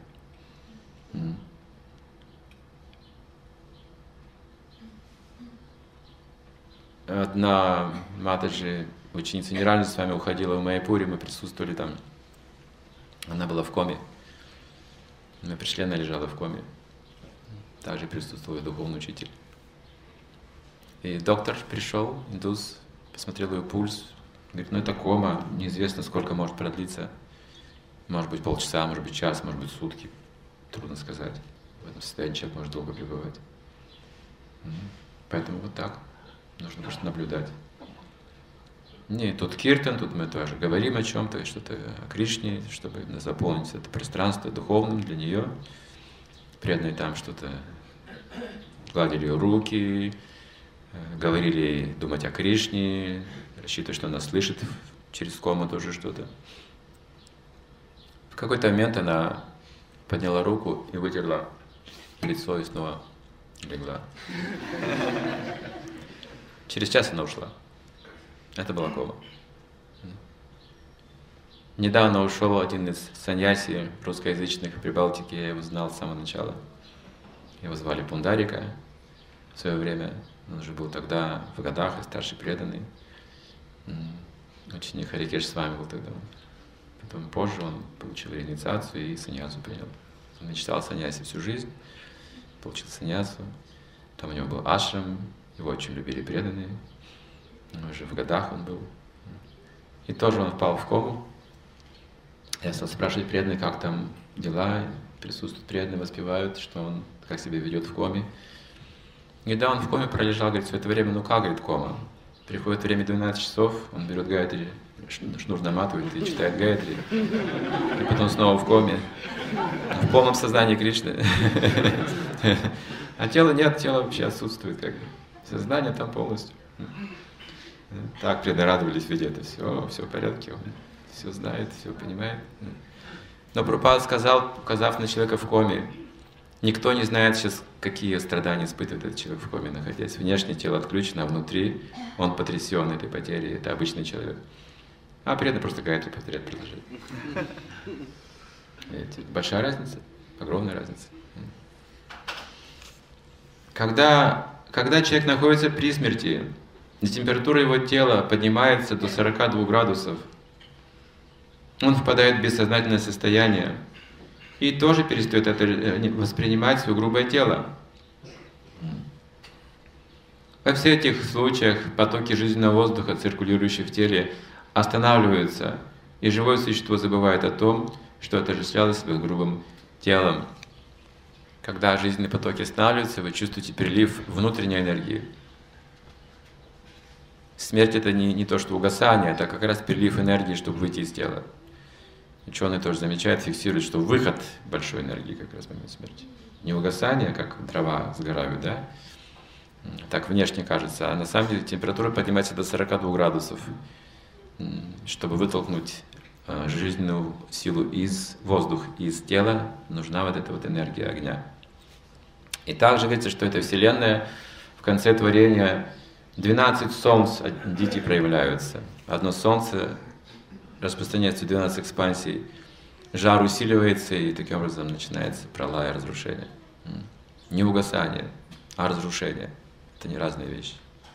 Одна матаджи, ученица Ниранджи, с вами уходила в Майяпуре, мы присутствовали там. Она была в коме. Мы пришли, она лежала в коме. Также присутствовал и духовный учитель. И доктор пришел, индус, посмотрел ее пульс. Говорит, ну это кома, неизвестно, сколько может продлиться. Может быть полчаса, может быть час, может быть сутки. Трудно сказать. В этом состоянии человек может долго пребывать. Поэтому вот так. Нужно просто наблюдать. Не, тут киртан, тут мы тоже говорим о чем-то, что-то о Кришне, чтобы заполнить это пространство духовным для нее. Преданные там что-то гладили ее руки, говорили ей думать о Кришне, рассчитывая, что она слышит через кому тоже что-то. В какой-то момент она подняла руку и вытерла лицо и снова легла. Через час она ушла. Это была кома. Недавно ушел один из саньяси русскоязычных в Прибалтике, я его знал с самого начала. Его звали Пундарика в свое время. Он уже был тогда в годах и старший преданный. Ученик Харикеш с вами был тогда. Потом позже он получил инициацию и саньясу принял. Он мечтал саньясе всю жизнь, получил саньясу. Там у него был ашрам, его очень любили преданные. Уже в годах он был. И тоже он впал в кому. Я стал спрашивать преданные, как там дела, присутствуют преданные, воспевают, что он, как себя ведет в коме. Когда он в коме пролежал, говорит, все это время, ну как, говорит, кома? Приходит время двенадцать часов, он берет гайатри, шнур наматывает и читает гайатри. И потом снова в коме, в полном сознании Кришны. А тела нет, тело вообще отсутствует, как бы. Сознание там полностью. Так предорадовались, видя это все, все в порядке, он все знает, все понимает. Но Прабхупада сказал, указав на человека в коме, никто не знает сейчас, какие страдания испытывает этот человек в коме, находясь. Внешнее тело отключено, а внутри он потрясен этой потерей, это обычный человек. А преданный просто гайатри повторяет, продолжает. Видите, большая разница, огромная разница. Когда, когда человек находится при смерти, и температура его тела поднимается до сорока двух градусов, он впадает в бессознательное состояние и тоже перестает это воспринимать свое грубое тело. Во всех этих случаях потоки жизненного воздуха, циркулирующие в теле, останавливаются, и живое существо забывает о том, что отождествляло себя с грубым телом. Когда жизненные потоки останавливаются, вы чувствуете прилив внутренней энергии. Смерть — это не, не то, что угасание, это как раз прилив энергии, чтобы выйти из тела. Ученые тоже замечают, фиксируют, что выход большой энергии как раз в момент смерти. Не угасание, как дрова сгорают, да? Так внешне кажется, а на самом деле температура поднимается до сорока двух градусов, чтобы вытолкнуть жизненную силу из воздуха, из тела, нужна вот эта вот энергия огня. И также говорится, что эта Вселенная в конце творения двенадцать солнц дити проявляются. Одно солнце распространяется в двенадцать экспансий, жар усиливается, и таким образом начинается пролая, разрушение. Не угасание, а разрушение. Это не разные вещи.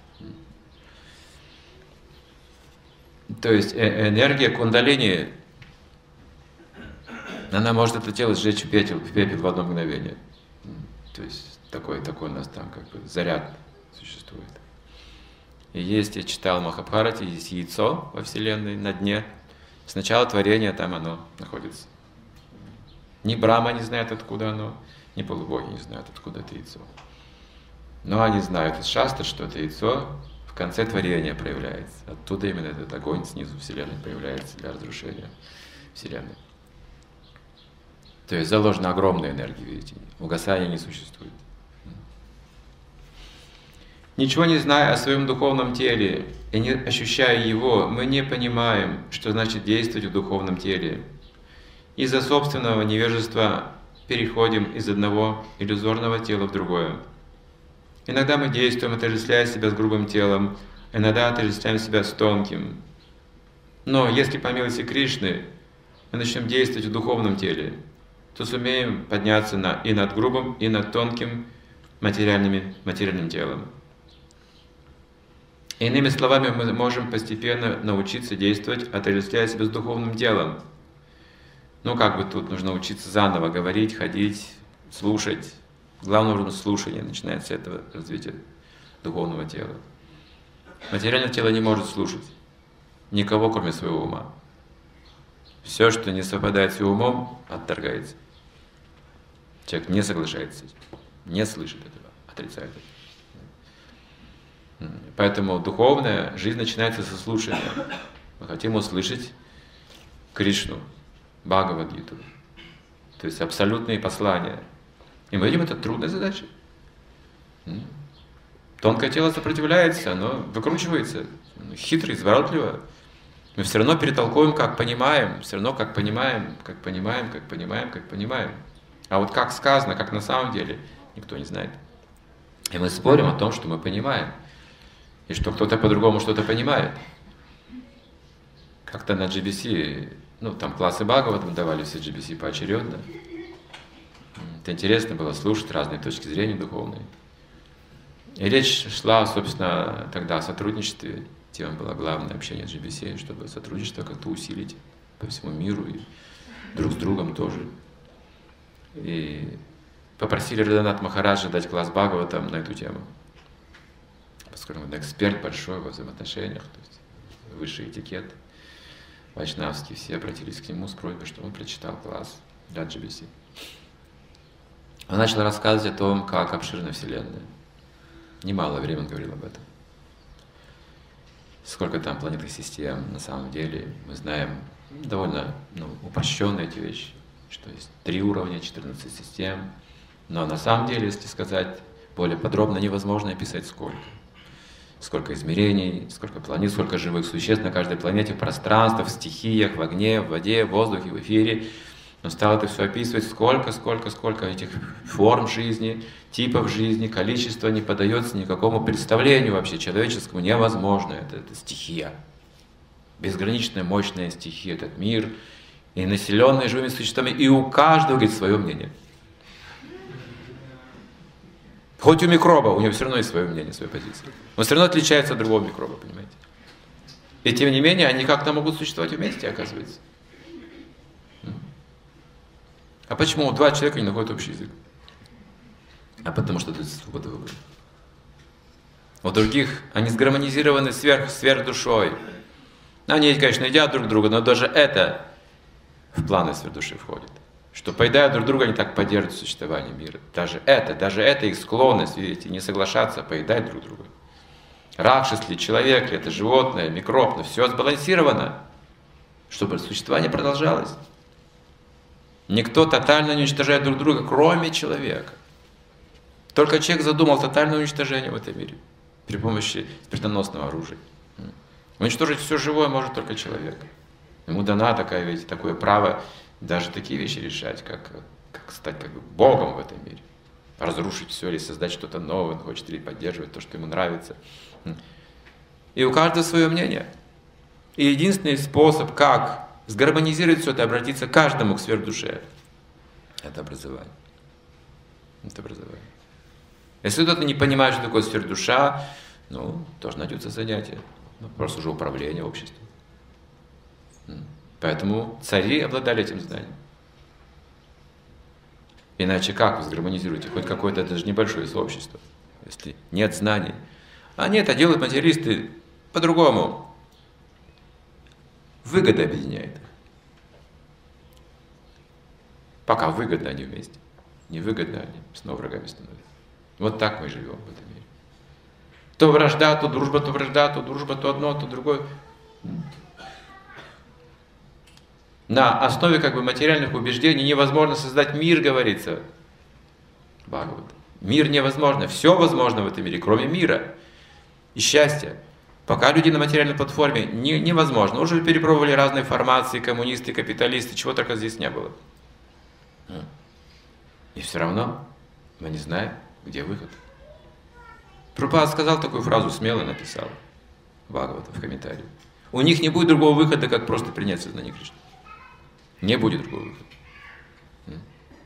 То есть энергия кундалини, она может это тело сжечь в пепел, в пепел в одно мгновение. То есть такой, такой у нас там как бы заряд существует. И есть, я читал в Махабхарате, есть яйцо во Вселенной на дне. С начала творения там оно находится. Ни Брахма не знает, откуда оно, ни полубоги не знают, откуда это яйцо. Но они знают из шастр, что это яйцо в конце творения проявляется. Оттуда именно этот огонь снизу Вселенной появляется для разрушения Вселенной. То есть заложена огромная энергия, видите, угасания не существует. Ничего не зная о своем духовном теле и не ощущая его, мы не понимаем, что значит действовать в духовном теле. Из-за собственного невежества переходим из одного иллюзорного тела в другое. Иногда мы действуем, отождествляя себя с грубым телом, иногда отождествляем себя с тонким. Но если по милости Кришны мы начнем действовать в духовном теле, то сумеем подняться на, и над грубым, и над тонким материальным, материальным телом. Иными словами, мы можем постепенно научиться действовать, отождествляя себя с духовным телом. Ну, как бы тут нужно учиться заново говорить, ходить, слушать. Главное уровень слушания начинается с этого развития духовного тела. Материальное тело не может слушать никого, кроме своего ума. Все, что не совпадает с его умом, отторгается. Человек не соглашается с этим, не слышит этого, отрицает это. Поэтому духовная жизнь начинается со слушания. Мы хотим услышать Кришну, Бхагавад-гиту, то есть абсолютные послания. И мы видим, это трудная задача. Тонкое тело сопротивляется, оно выкручивается, хитро, изворотливо. Мы все равно перетолкуем, как понимаем, все равно как понимаем, как понимаем, как понимаем, как понимаем. А вот как сказано, как на самом деле, никто не знает. И мы спорим о том, что мы понимаем, и что кто-то по-другому что-то понимает. Как-то на джи би си, ну там классы Бхагаватам давали все джи би си поочередно. Это интересно было слушать разные точки зрения духовные. И речь шла, собственно, тогда о сотрудничестве. Тема была главное общение с джи би си, чтобы сотрудничество как-то усилить по всему миру и друг с другом тоже. И попросили Раданат Махараджа дать класс Бхагаватам на эту тему. Поскольку он эксперт большой во взаимоотношениях, то есть высший этикет, вайшнавский, все обратились к нему с просьбой, чтобы он прочитал класс для джи би си. Он начал рассказывать о том, как обширна Вселенная. Немало времени он говорил об этом. Сколько там планетных систем, на самом деле, мы знаем довольно ну, упрощенные эти вещи, что есть три уровня, четырнадцать систем, но на самом деле, если сказать более подробно, невозможно описать сколько. Сколько измерений, сколько планет, сколько живых существ на каждой планете, в пространствах, в стихиях, в огне, в воде, в воздухе, в эфире. Он стал это все описывать, сколько, сколько, сколько этих форм жизни, типов жизни, количество не поддается никакому представлению вообще человеческому, невозможно. Это, это стихия, безграничная мощная стихия, этот мир, и населенный живыми существами, и у каждого, говорит, свое мнение. Хоть у микроба, у него все равно есть свое мнение, своя позиция. Он все равно отличается от другого микроба, понимаете? И тем не менее, они как-то могут существовать вместе, оказывается. А почему два человека не находят общий язык? А потому что это свобода выбора. У других они сгармонизированы сверх, сверх душой. Они, конечно, едят друг друга, но даже это в планы сверхдуши входит. Что поедая друг друга, они так поддерживают существование мира. Даже это, даже это их склонность, видите, не соглашаться, поедать друг друга. Ракшас ли, человек ли, это животное, микроб, но все сбалансировано, чтобы существование продолжалось. Никто тотально не уничтожает друг друга, кроме человека. Только человек задумал тотальное уничтожение в этом мире при помощи смертоносного оружия. Уничтожить все живое может только человек. Ему дана такая, видите, такое право даже такие вещи решать, как, как стать как бы Богом в этом мире. Разрушить все или создать что-то новое, он хочет или поддерживать то, что ему нравится. И у каждого свое мнение. И единственный способ, как сгармонизировать все это, обратиться к каждому к сверхдуше, это образование. Это образование. Если кто-то не понимает, что такое сверхдуша, ну, тоже найдется занятие. Ну, просто уже управление обществом. Поэтому цари обладали этим знанием. Иначе как вы сгармонизируете хоть какое-то даже небольшое сообщество, если нет знаний? А нет, а делают материалисты по-другому. Выгода объединяет их. Пока выгодно они вместе. Невыгодно они снова врагами становятся. Вот так мы живем в этом мире. То вражда, то дружба, то вражда, то дружба, то одно, то другое. На основе как бы материальных убеждений невозможно создать мир, говорится. Бхагават. Мир невозможно. Все возможно в этом мире, кроме мира и счастья. Пока люди на материальной платформе не, невозможно. Уже перепробовали разные формации, коммунисты, капиталисты, чего только здесь не было. И все равно мы не знаем, где выход. Прабхупада сказал такую фразу, смело написал Бхагавата в комментарии. У них не будет другого выхода, как просто принять сознание Кришны. Не будет другого выхода.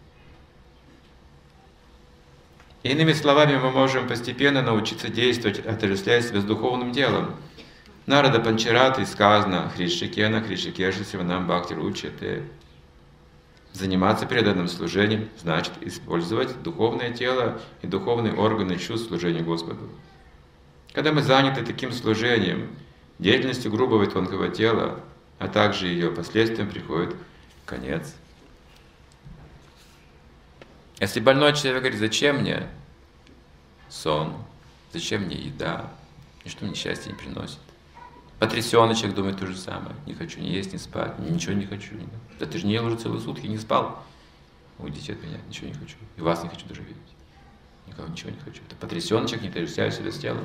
Иными словами, мы можем постепенно научиться действовать, отождествляя себя с духовным делом. Нарада Панчараты сказано Хришикена, Хришикеша, Сиванам Бхакти Ручате. Заниматься преданным служением значит использовать духовное тело и духовные органы чувств служения Господу. Когда мы заняты таким служением, деятельностью грубого и тонкого тела, а также ее последствиям приходит конец. Если больной человек говорит, зачем мне сон, зачем мне еда, ничто мне счастья не приносит. Потрясенный человек думает то же самое. Не хочу ни есть, ни спать, ничего не хочу. Да ты же не ел уже целые сутки, не спал. Уйдите от меня, ничего не хочу. И вас не хочу даже видеть. Никого ничего не хочу. Это потрясенный человек, не отождествляет себя с телом.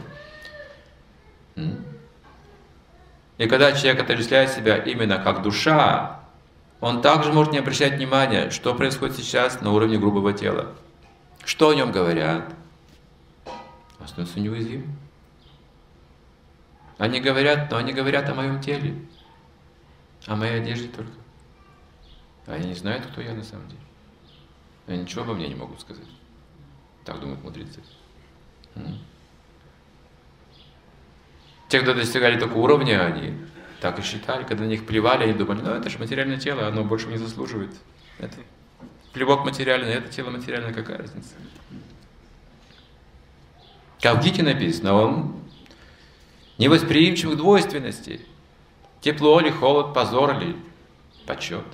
И когда человек отождествляет себя именно как душа, он также может не обращать внимания, что происходит сейчас на уровне грубого тела. Что о нем говорят. Он становится неуязвимым. Они говорят, но они говорят о моем теле, о моей одежде только. А они не знают, кто я на самом деле. Они ничего обо мне не могут сказать. Так думают мудрецы. Те, кто достигали такого уровня, они так и считали. Когда на них плевали, они думали, ну это же материальное тело, оно больше не заслуживает. Это плевок материальный, это тело материальное, какая разница? Как в Гите написано, он невосприимчив к двойственности. Тепло ли, холод, позор ли, почет.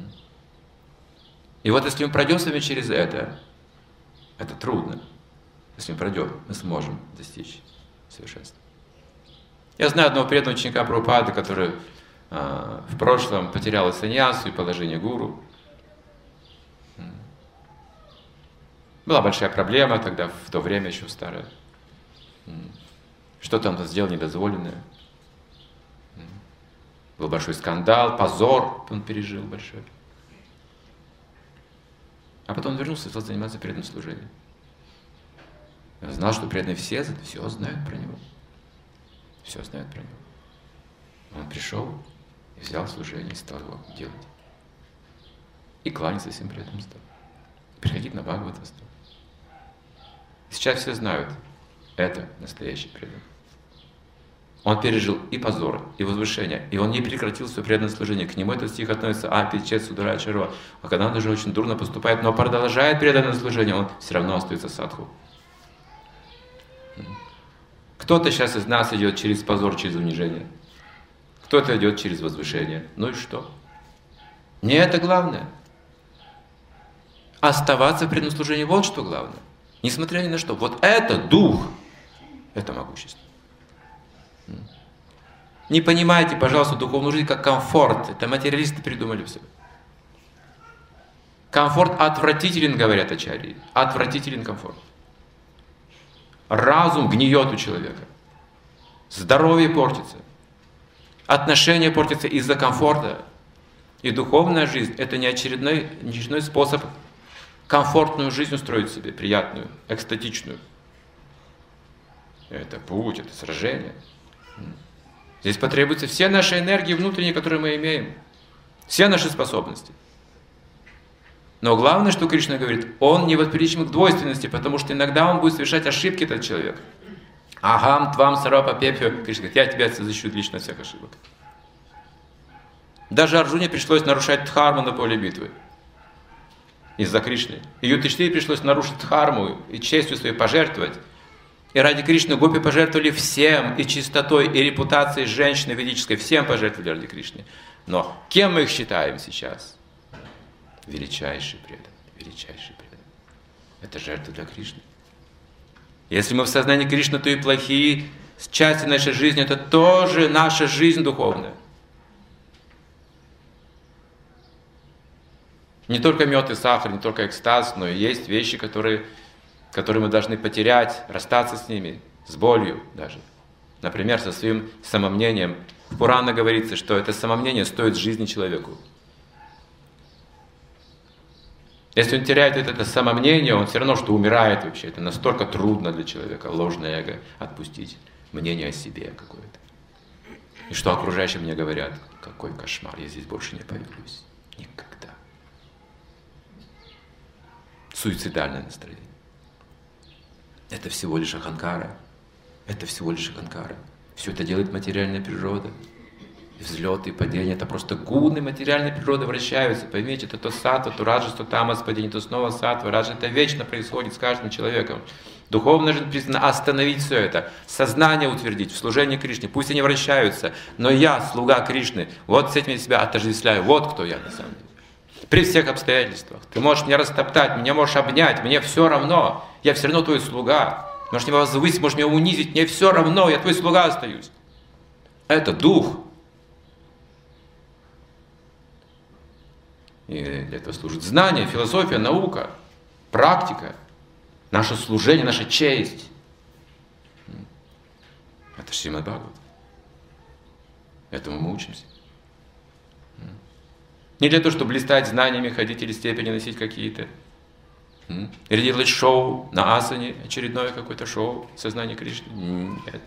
И вот если мы пройдем с вами через это, это трудно. Если мы пройдем, мы сможем достичь совершенства. Я знаю одного преданного ученика Прабхупады, который э, в прошлом потерял и саньясу, и положение гуру. Была большая проблема тогда, в то время еще старое. Что-то он сделал недозволенное. Был большой скандал, позор он пережил большой. А потом он вернулся и стал заниматься преданным служением. Он знал, что преданные все, все знают про него. Все знают про него. Он пришел и взял служение и стал его делать. И кланяться всем преданным стал. Приходить на Бхагаватам стал. Сейчас все знают, это настоящий преданный. Он пережил и позор, и возвышение, и он не прекратил свое преданное служение. К нему этот стих относится «Апи чет судара чаро». А когда он уже очень дурно поступает, но продолжает преданное служение, он все равно остается садху. Кто-то сейчас из нас идет через позор, через унижение. Кто-то идет через возвышение. Ну и что? Не это главное. Оставаться в преданном служении, вот что главное. Несмотря ни на что. Вот это дух, это могущество. Не понимайте, пожалуйста, духовную жизнь как комфорт. Это материалисты придумали все. Комфорт отвратителен, говорят ачарьи. Отвратителен комфорт. Разум гниет у человека. Здоровье портится. Отношения портятся из-за комфорта. И духовная жизнь – это не очередной, не очередной способ комфортную жизнь устроить себе, приятную, экстатичную. Это путь, это сражение. Здесь потребуются все наши энергии внутренние, которые мы имеем. Все наши способности. Но главное, что Кришна говорит, он не восприимчив к двойственности, потому что иногда он будет совершать ошибки, этот человек. Агам, твам, сарапа, пепью. Кришна говорит, я тебя защищу лично от всех ошибок. Даже Арджуне пришлось нарушать дхарму на поле битвы. Из-за Кришны. И Юдхиштире пришлось нарушить дхарму и честью своей пожертвовать. И ради Кришны гопи пожертвовали всем, и чистотой, и репутацией женщины ведической. Всем пожертвовали ради Кришны. Но кем мы их считаем сейчас? Величайший преданный, величайший преданный. Это жертва для Кришны. Если мы в сознании Кришны, то и плохие части нашей жизни, это тоже наша жизнь духовная. Не только мед и сахар, не только экстаз, но и есть вещи, которые, которые мы должны потерять, расстаться с ними, с болью даже. Например, со своим самомнением. В Пуране говорится, что это самомнение стоит жизни человеку. Если он теряет это, это самомнение, он все равно, что умирает вообще. Это настолько трудно для человека, ложное эго, отпустить мнение о себе какое-то. И что окружающие мне говорят, какой кошмар, я здесь больше не появлюсь. Никогда. Суицидальное настроение. Это всего лишь аханкара. Это всего лишь аханкара. Все это делает материальная природа. Взлеты и падения, это просто гуны материальной природы вращаются. Поймите, это то сатва, то раджас, то тамас, падение, то снова сатва, раджас. Это вечно происходит с каждым человеком. Духовная жизнь призвана остановить все это, сознание утвердить в служении Кришне. Пусть они вращаются, но я, слуга Кришны, вот с этим я себя отождествляю. Вот кто я на самом деле. При всех обстоятельствах. Ты можешь меня растоптать, меня можешь обнять, мне все равно. Я все равно твой слуга. Можешь меня возвысить, можешь меня унизить, мне все равно, я твой слуга остаюсь. Это дух. И для этого служит знание, философия, наука, практика, наше служение, наша честь. Это Шримад Бхагават. Этому мы учимся. Не для того, чтобы блистать знаниями, ходить или степени носить какие-то. Или делать шоу на асане, очередное какое-то шоу сознания Кришны. Нет.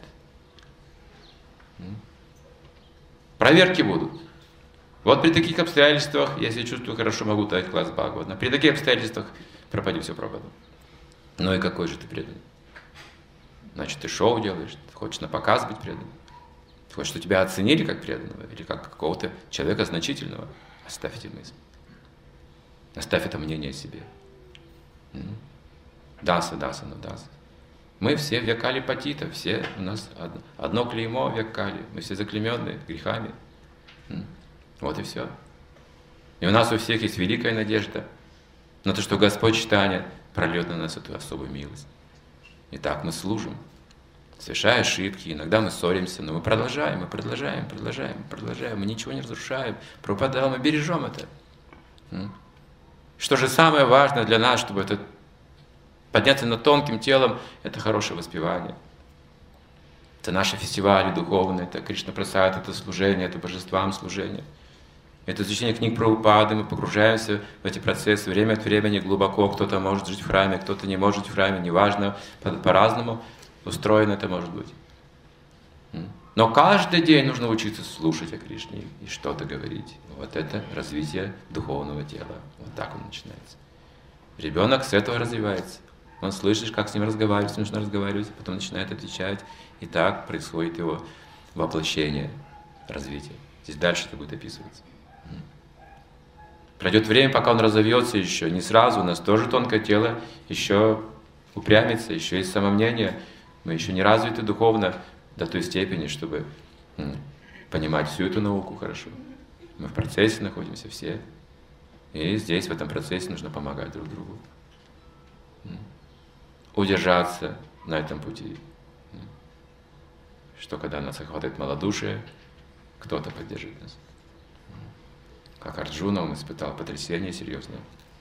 Проверки будут. Вот при таких обстоятельствах, я себя чувствую хорошо, могу дать класс Бхагавата. При таких обстоятельствах пропади все пропаду. Ну и какой же ты преданный? Значит, ты шоу делаешь, ты хочешь на показ быть преданным. Ты хочешь, чтобы тебя оценили как преданного или как какого-то человека значительного. Оставь эти мысли. Оставь это мнение о себе. Даса, даса, ну даса. Мы все векали патита, все у нас одно, одно клеймо векали. Мы все заклейменные грехами. Вот и все. И у нас у всех есть великая надежда на то, что Господь Чайтанья прольет на нас эту особую милость. И так мы служим, совершая ошибки, иногда мы ссоримся, но мы продолжаем, мы продолжаем, продолжаем, продолжаем, мы ничего не разрушаем. Прабхупада, мы бережем это. Что же самое важное для нас, чтобы это подняться над тонким телом, это хорошее воспевание. Это наши фестивали духовные, это Кришна Прасад, это служение, это божествам служение. Это изучение книг Прабхупады, мы погружаемся в эти процессы время от времени глубоко. Кто-то может жить в храме, кто-то не может жить в храме, неважно, по-разному устроено это может быть. Но каждый день нужно учиться слушать о Кришне и что-то говорить. Вот это развитие духовного тела. Вот так он начинается. Ребенок с этого развивается. Он слышит, как с ним разговаривать, нужно разговаривать, потом начинает отвечать. И так происходит его воплощение, развитие. Здесь дальше это будет описываться. Пройдет время, пока он разовьется еще. Не сразу, у нас тоже тонкое тело еще упрямится, еще есть самомнение. Мы еще не развиты духовно до той степени, чтобы понимать всю эту науку хорошо. Мы в процессе находимся все. И здесь, в этом процессе, нужно помогать друг другу. Удержаться на этом пути. Что когда нас охватывает малодушие, кто-то поддержит нас. Как Арджуна, он испытал потрясение серьезное.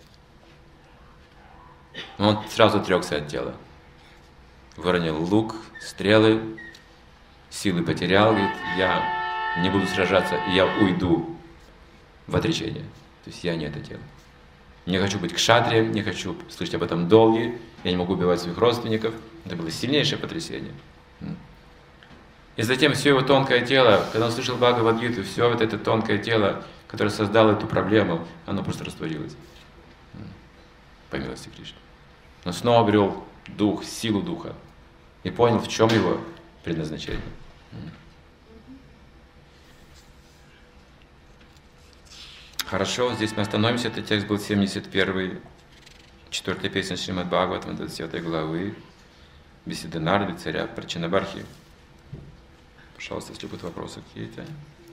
Но он сразу отрекся от тела. Выронил лук, стрелы, силы потерял, говорит, я не буду сражаться, и я уйду в отречение. То есть я не это тело. Не хочу быть кшатрием, не хочу слышать об этом долги, я не могу убивать своих родственников. Это было сильнейшее потрясение. И затем все его тонкое тело, когда он слышал Бхагавад-гиту, все вот это тонкое тело, которое создало эту проблему, оно просто растворилось. По милости Кришны. Он снова обрел дух, силу духа и понял, в чем его предназначение. Хорошо, здесь мы остановимся. Этот текст был семьдесят первый, четвертая песня Шримад Бхагаватам, двадцать девятой главы, беседы Нарды, царя Прачинабархи. Пожалуйста, если будут вопросы какие-то.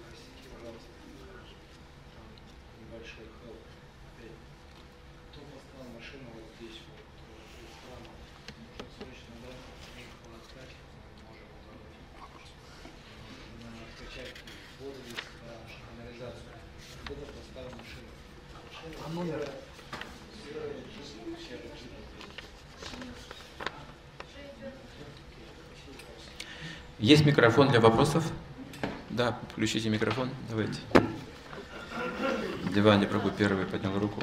Есть микрофон для вопросов? Да, включите микрофон. Давайте. Деванди Прабху первый поднял руку.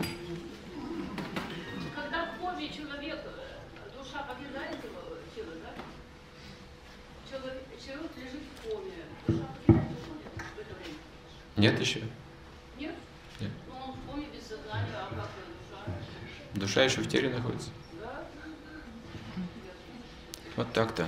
Когда в коме человек, душа покидает его тело, да? Человек, человек лежит в коме, душа покидает его в это время? Нет еще? Нет? Нет. Ну он в коме без сознания, а как душа? Душа еще в теле находится. Да? Вот так-то.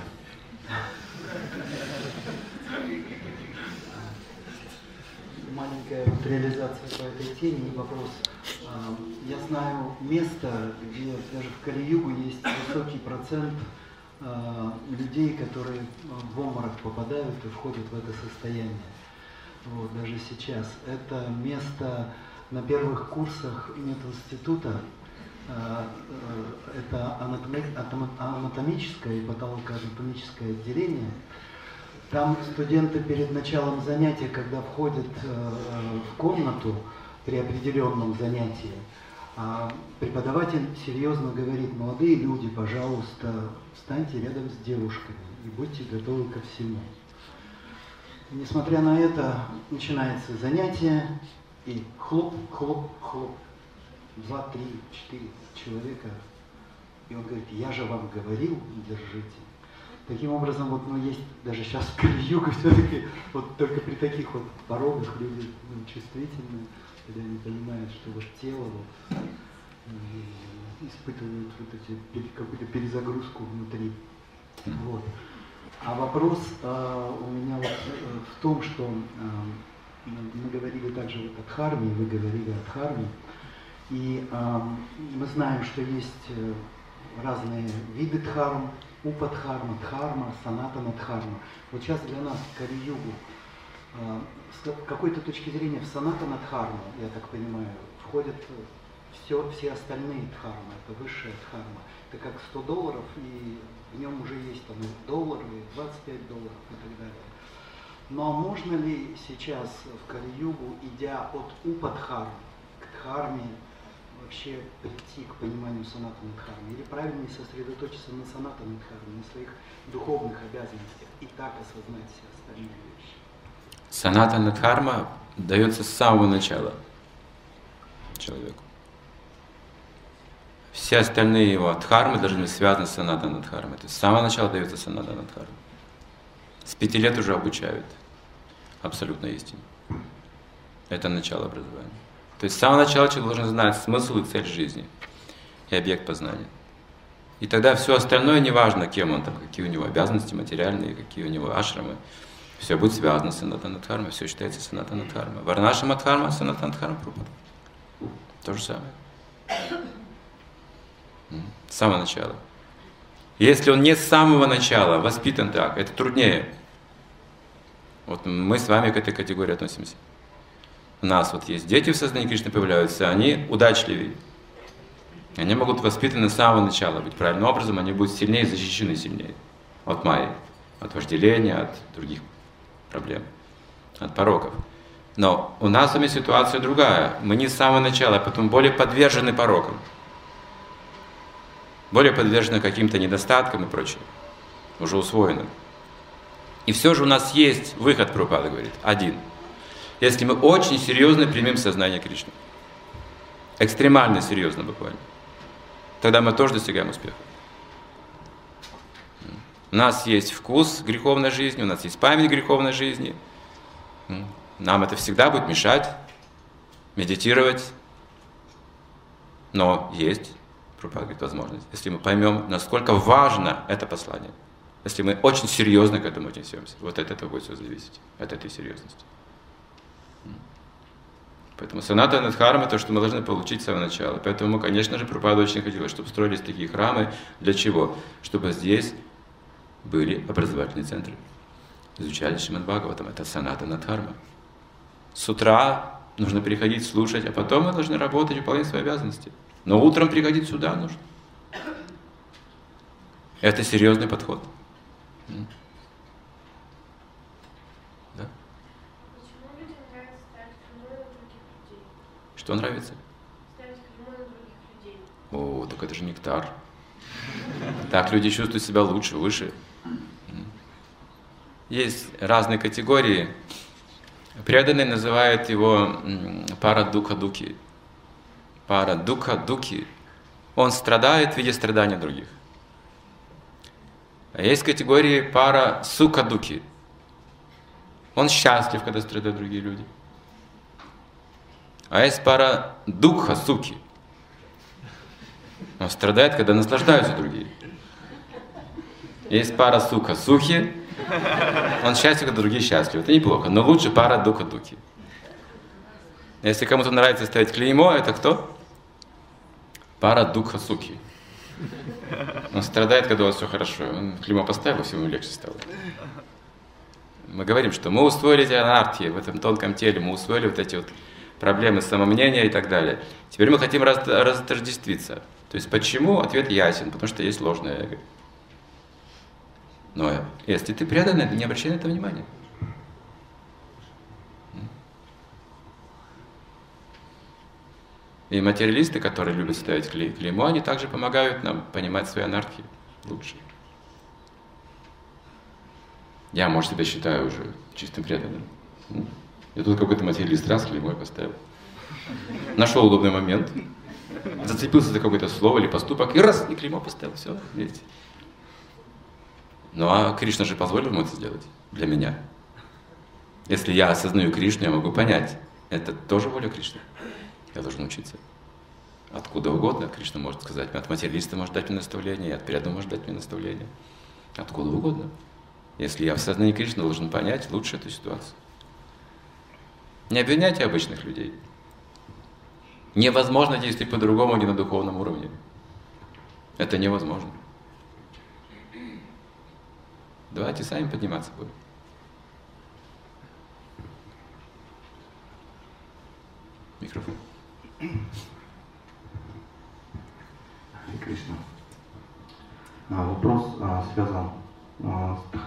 Маленькая вот реализация по этой теме и вопрос. Я знаю место, где даже в Кали-югу есть высокий процент людей, которые в обморок попадают и входят в это состояние. Вот, даже сейчас. Это место на первых курсах мединститута. Это анатомическое и патологоанатомическое отделение. Там студенты перед началом занятия, когда входят в комнату при определенном занятии, преподаватель серьезно говорит: молодые люди, пожалуйста, встаньте рядом с девушками и будьте готовы ко всему. Несмотря на это, начинается занятие, и хлоп, хлоп, хлоп. Два, три, четыре человека. И он говорит: я же вам говорил, держите. Таким образом, вот, ну, есть даже сейчас в Кали-югу все-таки, вот только при таких вот порогах люди, ну, чувствительны, когда они понимают, что вот тело вот, испытывают вот эти, какую-то перезагрузку внутри. Вот. А вопрос э, у меня вот э, в том, что э, мы говорили также вот о дхарме, вы говорили о дхарме, и э, мы знаем, что есть разные виды дхарм, упадхарма, дхарма, санатана дхарма. Вот сейчас для нас, Кали-югу, э, с какой-то точки зрения в санатана дхарму, я так понимаю, входят все, все остальные дхармы, это высшая дхарма. Это как сто долларов и В нем уже есть там и доллары, и двадцать пять долларов и так далее. Но можно ли сейчас в Кали-югу, идя от Упадхармы к Дхарме, вообще прийти к пониманию санатана дхармы? Или правильнее сосредоточиться на санатана дхарме, на своих духовных обязанностях и так осознать все остальные вещи? Санатана дхарма дается с самого начала человеку. Все остальные его дхармы должны быть связаны с санатана дхармой. То есть с самого начала дается санатана дхарма. С пяти лет уже обучают абсолютной истине. Это начало образования. То есть с самого начала человек должен знать смысл и цель жизни и объект познания. И тогда все остальное, неважно, кем он там, какие у него обязанности материальные, какие у него ашрамы, все будет связано с санатана дхармой, все считается санатана дхармой. Варнашама дхарма, санатана дхарма, Прабхупада. То же самое. С самого начала. Если он не с самого начала воспитан так, это труднее. Вот мы с вами к этой категории относимся. У нас вот есть дети в сознании Кришны появляются, они удачливее. Они могут воспитаны с самого начала быть правильным образом, они будут сильнее, защищены сильнее от майи, от вожделения, от других проблем, от пороков. Но у нас с вами ситуация другая. Мы не с самого начала, а потом более подвержены порокам, более подвержены каким-то недостаткам и прочее, уже усвоенным. И все же у нас есть выход, Прабхупада говорит, один. Если мы очень серьезно примем сознание Кришны, экстремально серьезно буквально, тогда мы тоже достигаем успеха. У нас есть вкус греховной жизни, у нас есть память греховной жизни. Нам это всегда будет мешать медитировать, но есть, Прабхупада говорит, возможность, если мы поймем, насколько важно это послание. Если мы очень серьезно к этому отнесемся, вот от этого будет все зависеть, от этой серьезности. Поэтому санатана дхарма, то, что мы должны получить с самого начала. Поэтому, конечно же, Прабхупада очень хотела, чтобы строились такие храмы. Для чего? Чтобы здесь были образовательные центры. Изучали Шримад Бхагаватам, это санатана дхарма. С утра нужно приходить, слушать, а потом мы должны работать, выполнять свои обязанности. Но утром приходить сюда нужно. Это серьезный подход. Да? Почему людям нравится ставить клеймо на других людей? Что нравится? Ставить клеймо на других людей. О, так это же нектар. Так люди чувствуют себя лучше, выше. Есть разные категории. Преданные называют его пара-духа-дуки. Пара-духа-дуки. Он страдает в виде страдания других. А есть категории пара-сука-дуки. Он счастлив, когда страдают другие люди. А есть пара-духа-суки. Он страдает, когда наслаждаются другие. Есть пара-сука-сухи. Он счастлив, когда другие счастливы. Это неплохо, но лучше пара-духа-дуки. Если кому-то нравится ставить клеймо, это кто? Пара-духа-суки. Он страдает, когда у вас все хорошо. Он клеймо поставил, всему легче стало. Мы говорим, что мы усвоили эти анархии в этом тонком теле, мы усвоили вот эти вот проблемы самомнения и так далее. Теперь мы хотим раз, разотождествиться. То есть почему? Ответ ясен, потому что есть ложное эго. Но если ты преданный, не обращай на это внимания. И материалисты, которые любят ставить клей, клеймо, они также помогают нам понимать свои анархии лучше. Я, может, себя считаю уже чистым преданным. И тут какой-то материалист раз клеймо поставил. Нашел удобный момент, зацепился за какое-то слово или поступок, и раз, и клеймо поставил. Все, видите. Ну а Кришна же позволил ему это сделать для меня. Если я осознаю Кришну, я могу понять, это тоже воля Кришны. Я должен учиться. Откуда угодно Кришна может сказать. От материалиста может дать мне наставление, от преданного может дать мне наставление. Откуда угодно. Если я в сознании Кришны, должен понять лучше эту ситуацию. Не обвиняйте обычных людей. Невозможно действовать по-другому, не на духовном уровне. Это невозможно. Давайте сами подниматься будем. Микрофон. Кришна. А, вопрос а,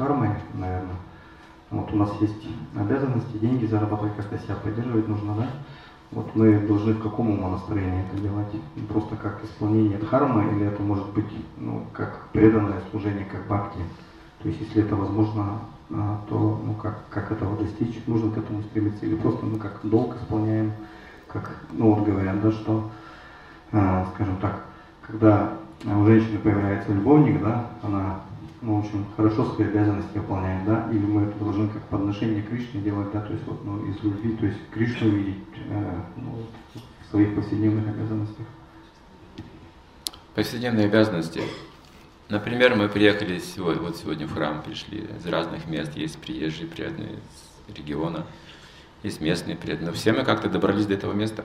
дхармой, наверное. Вот у нас есть обязанности, деньги зарабатывать, как-то себя поддерживать нужно, да? Вот мы должны в каком умонастроении это делать? Просто как исполнение дхармы, или это может быть, ну, как преданное служение, как бхакти? То есть, если это возможно, то, ну, как, как этого достичь, нужно к этому стремиться, или просто мы как долг исполняем, как, ну, вот говорят, да, что, э, скажем так, когда у женщины появляется любовник, да, она, ну, в общем, хорошо свои обязанности выполняет, да, или мы это должны как подношение Кришне делать, да, то есть вот, ну, из любви, то есть Кришну видеть, э, ну, в своих повседневных обязанностях. Повседневные обязанности. Например, мы приехали сегодня, вот сегодня в храм пришли из разных мест, есть приезжие преданные из региона, есть местные преданные, но все мы как-то добрались до этого места.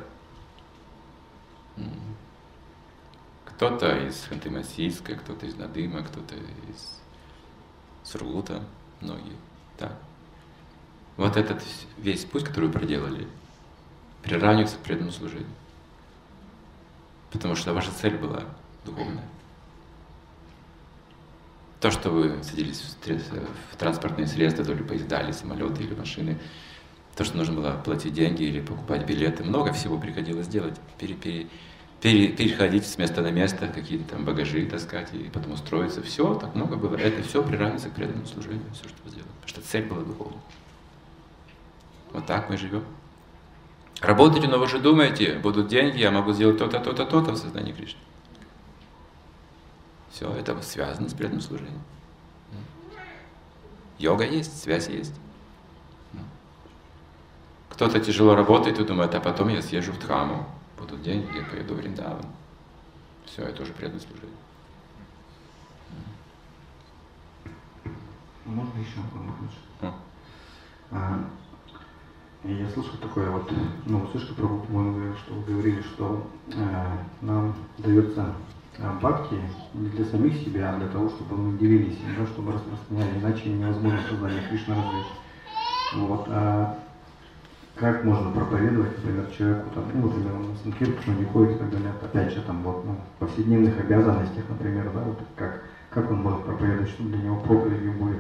Кто-то из Ханты-Мансийска, кто-то из Надыма, кто-то из Сургута, многие. Да. Вот этот весь путь, который вы проделали, приравнивается к преданному служению. Потому что ваша цель была духовная. То, что вы садились в транспортные средства, то ли поезда, или самолеты, или машины, то, что нужно было платить деньги или покупать билеты, много всего приходилось делать, пере, пере, пере, переходить с места на место, какие-то там багажи таскать и потом устроиться. Все, так много было. Это все приравнивается к преданному служению, все, что вы сделали. Потому что цель была духовная. Вот так мы живем. Работаете, но вы же думаете, будут деньги, я могу сделать то-то, то-то, то-то в сознании Кришны. Все это связано с преданным служением. Йога есть, связь есть. Кто-то тяжело работает и думает, а потом я съезжу в Дхаму, будут деньги, я поеду в Вриндаван. Все, это тоже преданное служение. Можно еще вопрос? А, я слышал такое вот, ну, услышка про, по-моему, говорил, что вы говорили, что э, нам дается бхакти не для самих себя, а для того, чтобы мы делились, да, чтобы распространяли, иначе невозможно создание Кришны развить. Вот, а как можно проповедовать, например, человеку, там, ну, например, он на санкиртану не ходит и так далее, опять же, там, вот, ну, в повседневных обязанностях, например, да, вот, как, как он может проповедовать, что для него проповедью будет?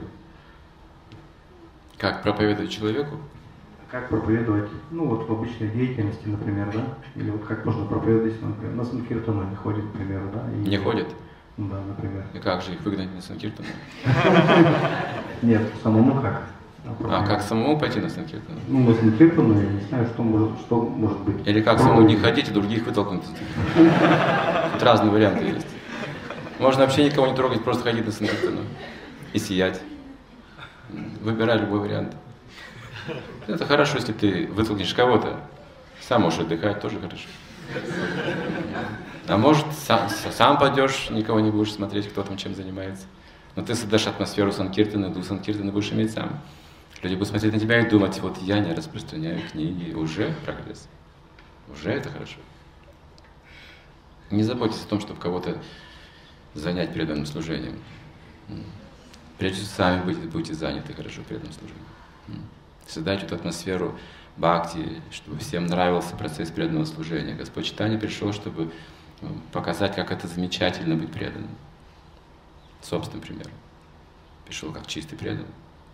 Как проповедовать человеку? Как проповедовать, ну вот в обычной деятельности, например, да? Или вот как можно проповедовать, если, например, на санкиртану не ходит, к примеру, да? И... Не ходит? Да, например. И как же их выгнать на санкиртану? Нет, самому как? А как самому пойти на санкиртану? Ну, на санкиртану я не знаю, что может, что может быть. Или как самому не ходить, а других вытолкнуть? Тут разные варианты есть. Можно вообще никого не трогать, просто ходить на санкиртану и сиять. Выбирай любой вариант. Это хорошо, если ты вытолкнешь кого-то, сам можешь отдыхать, тоже хорошо. А может, сам, сам пойдешь, никого не будешь смотреть, кто там чем занимается. Но ты создашь атмосферу санкиртаны, дух санкиртаны будешь иметь сам. Люди будут смотреть на тебя и думать, вот я не распространяю книги, уже прогресс. Уже это хорошо. Не заботьтесь о том, чтобы кого-то занять преданным служением. Прежде всего, сами будете, будете заняты хорошо преданным служением. Создать эту атмосферу бхакти, чтобы всем нравился процесс преданного служения. Господь Чайтанья пришел, чтобы показать, как это замечательно быть преданным. Собственным примером. Пришел как чистый преданный.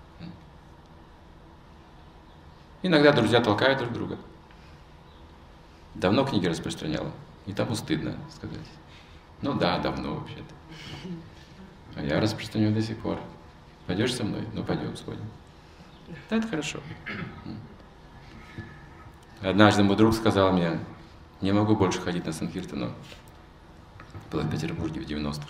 Иногда друзья толкают друг друга. Давно книги распространяла. И тому стыдно сказать. Ну да, давно вообще-то. А я распространю до сих пор. Пойдешь со мной? Ну пойдем, сходим. Да, это хорошо. Однажды мой друг сказал мне, не могу больше ходить на санкиртану. Было в Петербурге в девяностых.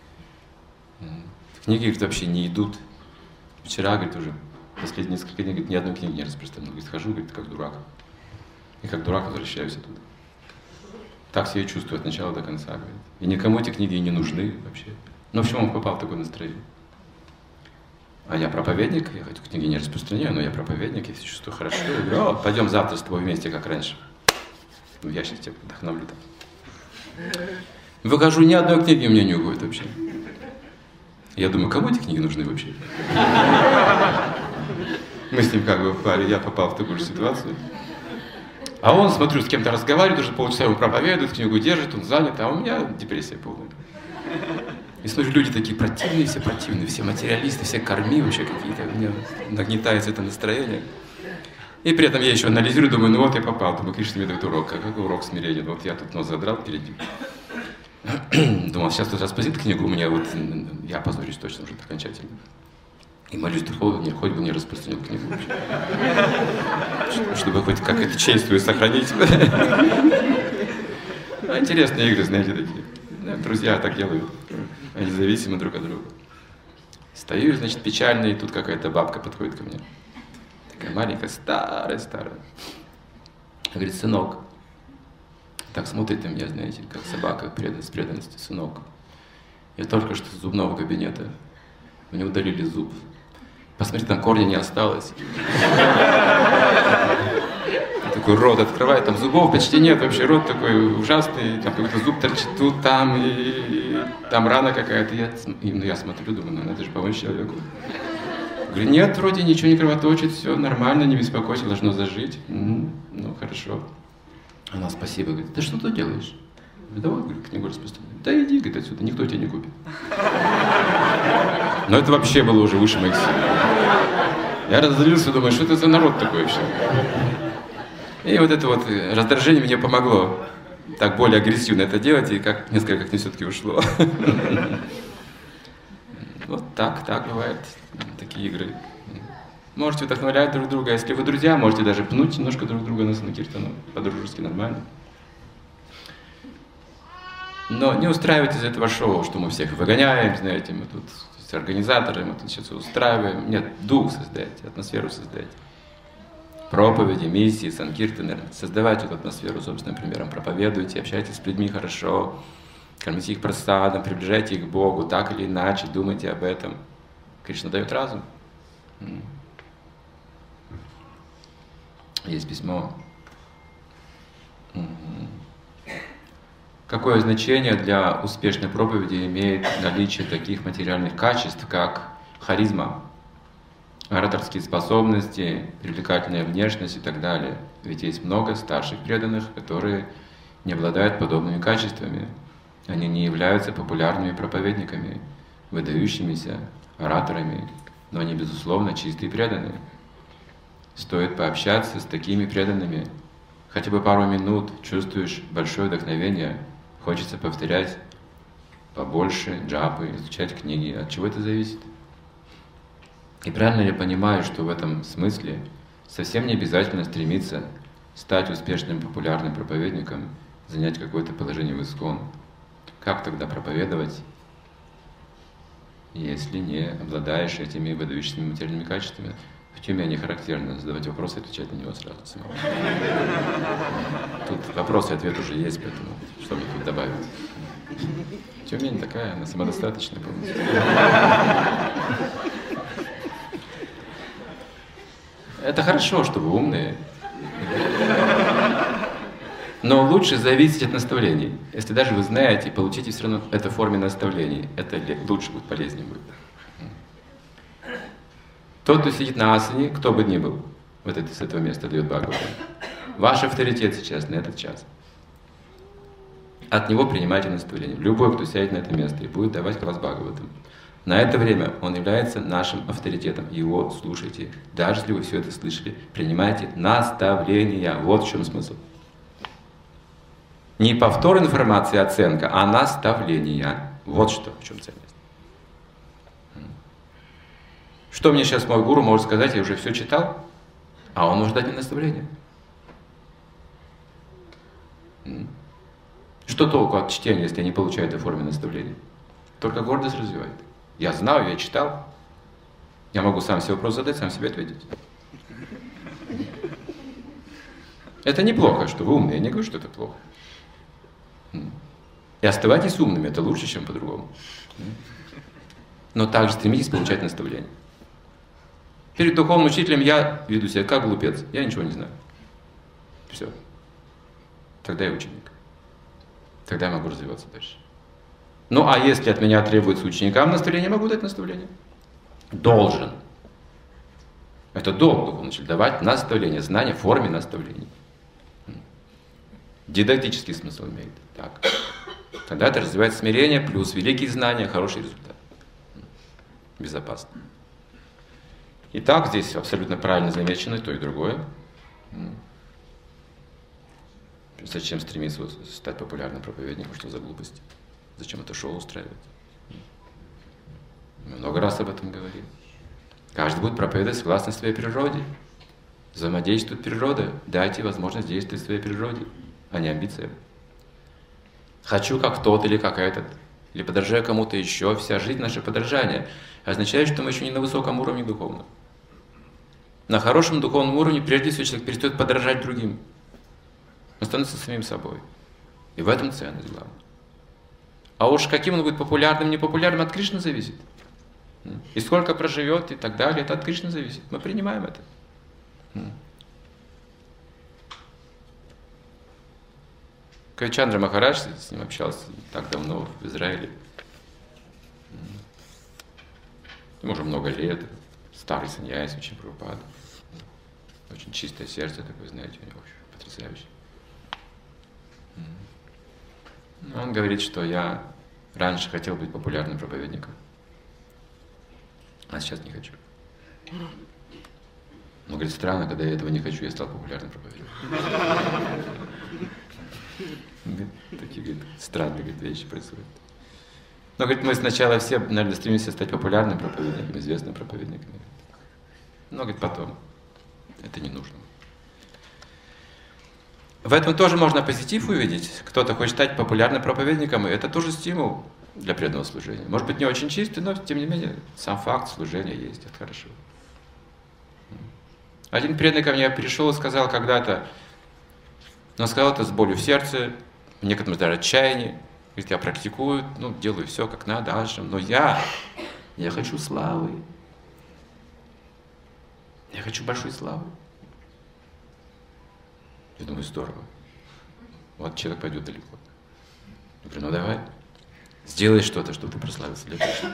Книги, говорит, вообще не идут. Вчера, говорит, уже последние несколько дней, говорит, ни одной книги не распространил. Говорит, хожу, говорит, как дурак. И как дурак возвращаюсь оттуда. Так себя чувствую от начала до конца, говорит. И никому эти книги не нужны вообще. Ну, почему он попал в такое настроение? А я проповедник, я хоть книги не распространяю, но я проповедник, я себя чувствую хорошо. Я говорю, о, пойдем завтра с тобой вместе, как раньше. Ну, я сейчас тебя вдохновлю там. Выхожу, ни одной книги у меня не уходит вообще. Я думаю, кому эти книги нужны вообще? Мы с ним как бы в паре, я попал в такую же ситуацию. А он, смотрю, с кем-то разговаривает, уже полчаса ему проповедует, книгу держит, он занят, а у меня депрессия полная. И смотрю, люди такие противные, все противные, все материалисты, все корми вообще какие-то. Мне нагнетается это настроение. И при этом я еще анализирую, думаю, ну вот я попал, думаю, Кришна мне дает урок, как урок смирения. Вот я тут нос задрал впереди. Думал, сейчас тут распозит книгу, у меня вот, я опозорюсь точно уже окончательно. И молюсь, Духовный мир, хоть бы не распространил книгу вообще. Чтобы хоть как-то честь свою сохранить. Интересные игры, знаете, такие. Друзья так делают. Они зависимы друг от друга. Стою, значит, печально, и тут какая-то бабка подходит ко мне. Такая маленькая, старая-старая. Говорит, сынок. Так смотрит на меня, знаете, как собака с преданностью, сынок. Я только что из зубного кабинета. Мне удалили зуб. Посмотри, там корня не осталось. Такой рот открывает, там зубов почти нет, вообще рот такой ужасный, там какой-то зуб торчит тут, там, и, и там рана какая-то. Я, и, ну, я смотрю, думаю, ну надо же помочь человеку. Говорю, нет, вроде ничего не кровоточит, все нормально, не беспокойся, должно зажить. Ну, ну хорошо. Она спасибо, говорит, ты что тут делаешь? Говорю, давай, говорю, книгу распространяй. Да иди, говорит, отсюда, никто тебя не купит. Но это вообще было уже выше моих сил. Я разозлился, думаю, что это за народ такой вообще? И вот это вот раздражение мне помогло так более агрессивно это делать, и как несколько как мне все-таки ушло. Вот так, так бывает, такие игры. Можете вдохновлять друг друга, если вы друзья, можете даже пнуть немножко друг друга на санкиртану, по-дружески нормально. Но не устраивайте из этого шоу, что мы всех выгоняем, знаете, мы тут организаторы, мы тут сейчас устраиваем. Нет, дух создайте, атмосферу создайте. Проповеди, миссии, санкиртаны, создавайте эту атмосферу собственным примером, проповедуйте, общайтесь с людьми хорошо, кормите их прасадом, приближайте их к Богу, так или иначе, думайте об этом. Кришна дает разум. Есть письмо. Какое значение для успешной проповеди имеет наличие таких материальных качеств, как харизма, ораторские способности, привлекательная внешность и так далее? Ведь есть много старших преданных, которые не обладают подобными качествами. Они не являются популярными проповедниками, выдающимися ораторами, но они, безусловно, чистые преданные. Стоит пообщаться с такими преданными. Хотя бы пару минут чувствуешь большое вдохновение, хочется повторять побольше джапы, изучать книги. От чего это зависит? И правильно я понимаю, что в этом смысле совсем не обязательно стремиться стать успешным популярным проповедником, занять какое-то положение в искон. Как тогда проповедовать, если не обладаешь этими выдающимися материальными качествами? В Тюмени характерно задавать вопросы и отвечать на него сразу самого. Тут вопрос и ответ уже есть, поэтому что мне тут добавить? Тюмень такая, она самодостаточная полностью. Это хорошо, что вы умные. Но лучше зависеть от наставлений. Если даже вы знаете, получите все равно это в форме наставлений. Это лучше будет, полезнее будет. Тот, кто сидит на асане, кто бы ни был, вот это, с этого места дает Бхагаватам. Ваш авторитет сейчас, на этот час. От него принимайте наставление. Любой, кто сядет на это место и будет давать класс Бхагаватам, на это время он является нашим авторитетом. Его слушайте. Даже если вы все это слышали, принимайте наставления. Вот в чем смысл. Не повтор информации, оценка, а наставления. Вот что, в чем ценность. Что мне сейчас мой гуру может сказать, я уже все читал, а он может дать мне наставление. Что толку от чтения, если я не получаю это в форме наставления? Только гордость развивает. Я знаю, я читал. Я могу сам себе вопрос задать, сам себе ответить. Это неплохо, что вы умные. Я не говорю, что это плохо. И оставайтесь умными, это лучше, чем по-другому. Но также стремитесь получать наставления. Перед духовным учителем я веду себя как глупец. Я ничего не знаю. Все. Тогда я ученик. Тогда я могу развиваться дальше. Ну, а если от меня требуется ученикам наставление, я могу дать наставление. Должен. Это долг духовного учителя. Давать наставление, знание в форме наставлений. Дидактический смысл имеет. Так. Когда это развивает смирение, плюс великие знания, хороший результат. Безопасно. Итак, здесь абсолютно правильно замечено и то, и другое. Зачем стремиться стать популярным проповедником, что за глупость? Зачем это шоу устраивать? Мы много раз об этом говорили. Каждый будет проповедовать согласно своей природе. Взаимодействует природа. Дайте возможность действовать в своей природе, а не амбициям. Хочу как тот или как этот. Или подражаю кому-то еще. Вся жизнь наше подражание означает, что мы еще не на высоком уровне духовном. На хорошем духовном уровне прежде всего человек перестает подражать другим. Он становится самим собой. И в этом ценность главная. А уж каким он будет популярным, непопулярным, от Кришны зависит. И сколько проживет и так далее, это от Кришны зависит. Мы принимаем это. Кавичандра Махарадж, с ним общался так давно в Израиле. Ему уже много лет. Старый саньяси, очень Прабхупада. Очень чистое сердце такое, знаете, у него потрясающе. Он говорит, что я раньше хотел быть популярным проповедником, а сейчас не хочу. Он говорит, странно, когда я этого не хочу, я стал популярным проповедником. Такие, говорит, странные, говорит, вещи происходят. Но, говорит, мы сначала все, наверное, стремимся стать популярным проповедником, известным проповедником. Но, говорит, потом это не нужно. В этом тоже можно позитив увидеть. Кто-то хочет стать популярным проповедником, и это тоже стимул для преданного служения. Может быть, не очень чистый, но, тем не менее, сам факт служения есть, это хорошо. Один преданный ко мне пришел и сказал когда-то, он сказал это с болью в сердце, в некотором даже отчаянии. Говорит, я практикую, ну, делаю все как надо, ашрам, но я, я хочу славы. Я хочу большой славы. Я думаю, здорово. Вот человек пойдет далеко. Я говорю, ну давай, сделай что-то, чтобы ты прославился для Кришны.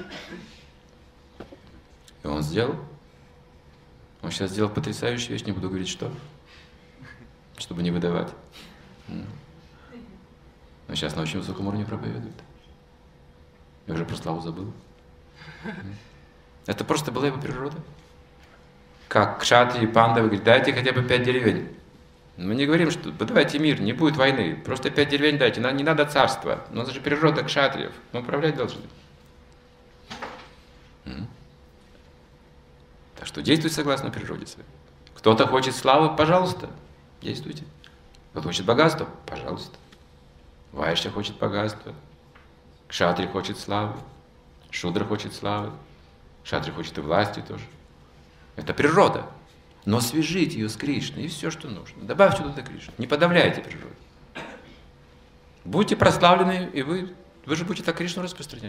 И он сделал. Он сейчас сделал потрясающую вещь, не буду говорить, что. Чтобы не выдавать. Но сейчас на очень высоком уровне проповедует. Я уже про славу забыл. Это просто была его природа. Как кшатри и пандавы говорят, дайте хотя бы пять деревень. Мы не говорим, что давайте мир, не будет войны. Просто пять деревень дайте, не надо царства. Но это же природа кшатриев. Мы управлять должны. Так что действуй согласно природе своей. Кто-то хочет славы, пожалуйста, действуйте. Кто-то хочет богатства, пожалуйста. Вайшья хочет богатства. Кшатри хочет славы. Шудра хочет славы. Кшатри хочет и власти тоже. Это природа. Но свяжите ее с Кришной, и все, что нужно. Добавьте туда Кришну. Не подавляйте природу. Будьте прославлены, и вы, вы же будете так Кришну распространять.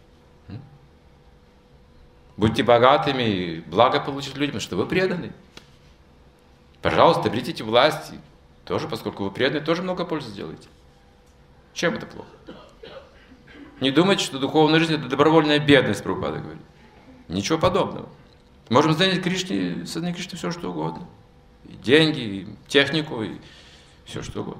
Будьте богатыми, и благо получите людям, что вы преданы. Пожалуйста, обретите власть. Тоже, поскольку вы преданы, тоже много пользы сделаете. Чем это плохо? Не думайте, что духовная жизнь – это добровольная бедность, Прабхупада говорит. Ничего подобного. Можем занять Кришне, создать Кришне все, что угодно. И деньги, и технику, и все, что угодно.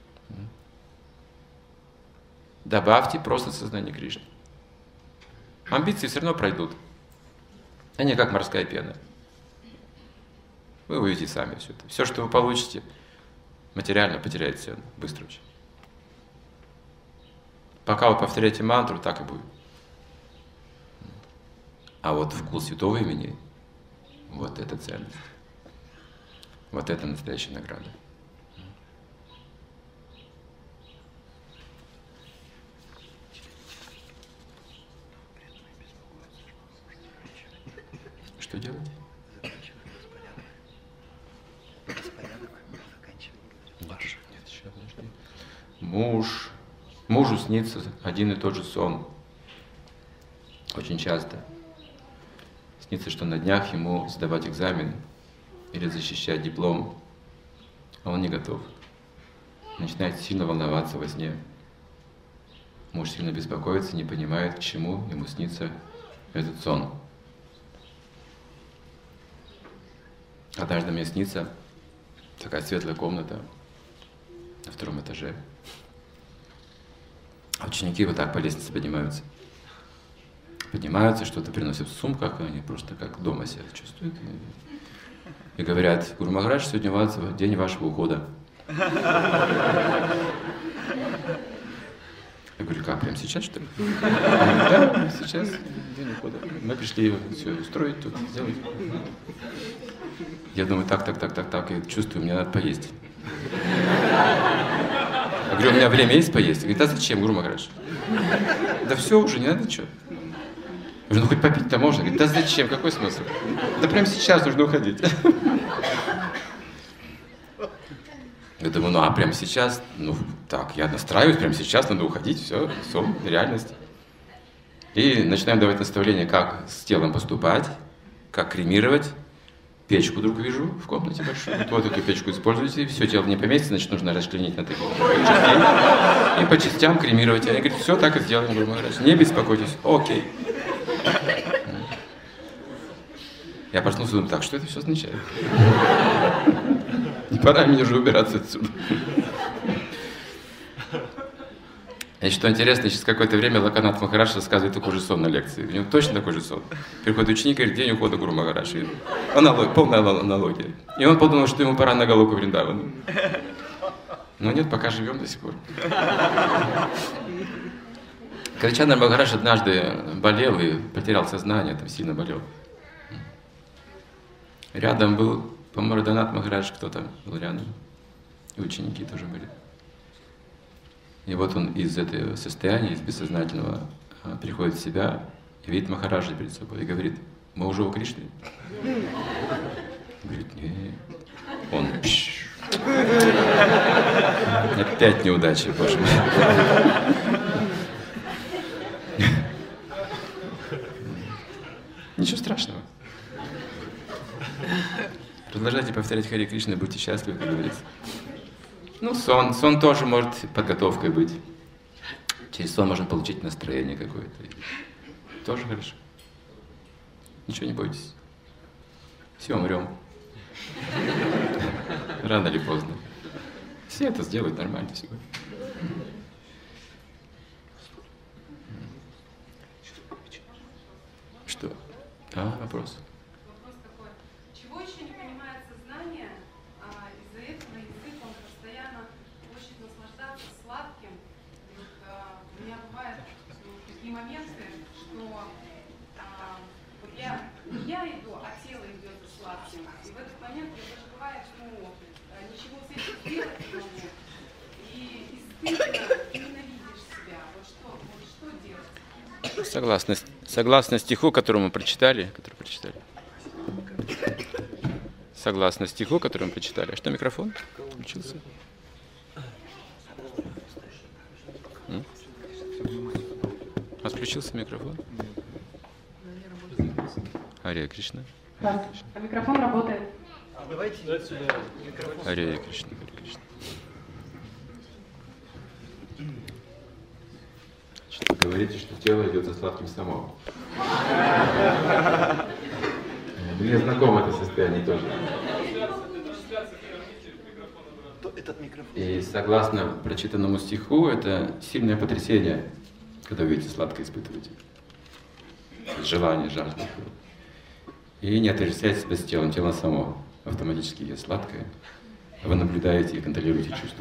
Добавьте просто сознание Кришны. Амбиции все равно пройдут. Они как морская пена. Вы увидите сами все это. Все, что вы получите, материально потеряет цену. Быстро очень. Пока вы повторяете мантру, так и будет. А вот вкус святого имени, вот это ценность. Вот это настоящая награда. Что делать? Нет, еще подожди. Муж. Мужу снится один и тот же сон. Очень часто. Снится, что на днях ему сдавать экзамен или защищать диплом, а он не готов. Начинает сильно волноваться во сне. Муж сильно беспокоится, не понимает, к чему ему снится этот сон. Однажды мне снится такая светлая комната на втором этаже. А ученики вот так по лестнице поднимаются. Поднимаются, что-то приносят в сумках, они просто как дома себя чувствуют. И, и говорят: Гуру Махарадж, сегодня у вас день вашего ухода. Я говорю: как, прямо сейчас, что ли? Да, сейчас день ухода. Мы пришли все устроить тут, сделать. Я думаю: так, так, так, так, так, я чувствую, мне надо поесть. Я говорю: у меня время есть поесть? Говорит: а зачем, Гуру Махарадж? Да все уже, не надо ничего. Я говорю: ну хоть попить-то можно? Говорит: да зачем, какой смысл? Да прямо сейчас нужно уходить. Я думаю: ну а прямо сейчас, ну так, я настраиваюсь, прямо сейчас надо уходить, все, сон, реальность. И начинаем давать наставления, как с телом поступать, как кремировать. Печку вдруг вижу в комнате большой. Вот, вот эту печку используйте, все тело не поместится, значит нужно расчленить на такие части. И по частям кремировать. Они говорят: все, так и сделаем, Гуру Махарадж. Не беспокойтесь, окей. Я проснулся и думаю: так, что это все означает? Не пора мне уже убираться отсюда. И что интересно, через какое-то время Локанат Махарадж рассказывает такой же сон на лекции. У него точно такой же сон. Приходит ученик и говорит: день ухода Гуру Махарадж. Аналог, полная аналогия. И он подумал, что ему пора на Галоку Вриндавану. Но нет, пока живем до сих пор. Каличандра Махарадж однажды болел и потерял сознание, там сильно болел. Рядом был, по-моему, Радханат Махарадж, кто-то был рядом. И ученики тоже были. И вот он из этого состояния, из бессознательного, приходит в себя и видит Махараджа перед собой и говорит: мы уже у Кришны? Говорит: нет. Он: пш. Опять неудача, боже мой. Ничего страшного. Продолжайте повторять Харе Кришна, будьте счастливы, как говорится. Ну, сон. Сон тоже может подготовкой быть. Через сон можно получить настроение какое-то. Тоже хорошо. Ничего не бойтесь. Все умрем. Рано или поздно. Все это сделают нормально всего. Что? А, вопрос. Вопрос такой. Чего еще не понимает сознание, а из-за этого язык, он постоянно хочет наслаждаться сладким. И вот, а, у меня бывают ну, такие моменты, что а, вот я, не я иду, а тело идет за сладким. И в этот момент я даже бывает, ну, ничего с этим сделать не могу. И, и стыдно, и ненавидишь себя. Вот что, вот что делать? Согласно, согласно стиху, который мы прочитали, который прочитали. Согласно стиху, который мы прочитали. А что, микрофон включился? М? Отключился микрофон? Харе Кришна. Да, а микрофон работает. Давайте сюда микрофон. Харе Кришна, Харе Кришна. Вы говорите, что тело идет за сладким само. Мне знакомо это состояние тоже. Этот микрофон. И согласно прочитанному стиху, это сильное потрясение, когда вы видите сладкое испытываете. Желание, жажда. И не отождествляйте себя с телом. Тело само автоматически есть сладкое. Вы наблюдаете и контролируете чувства.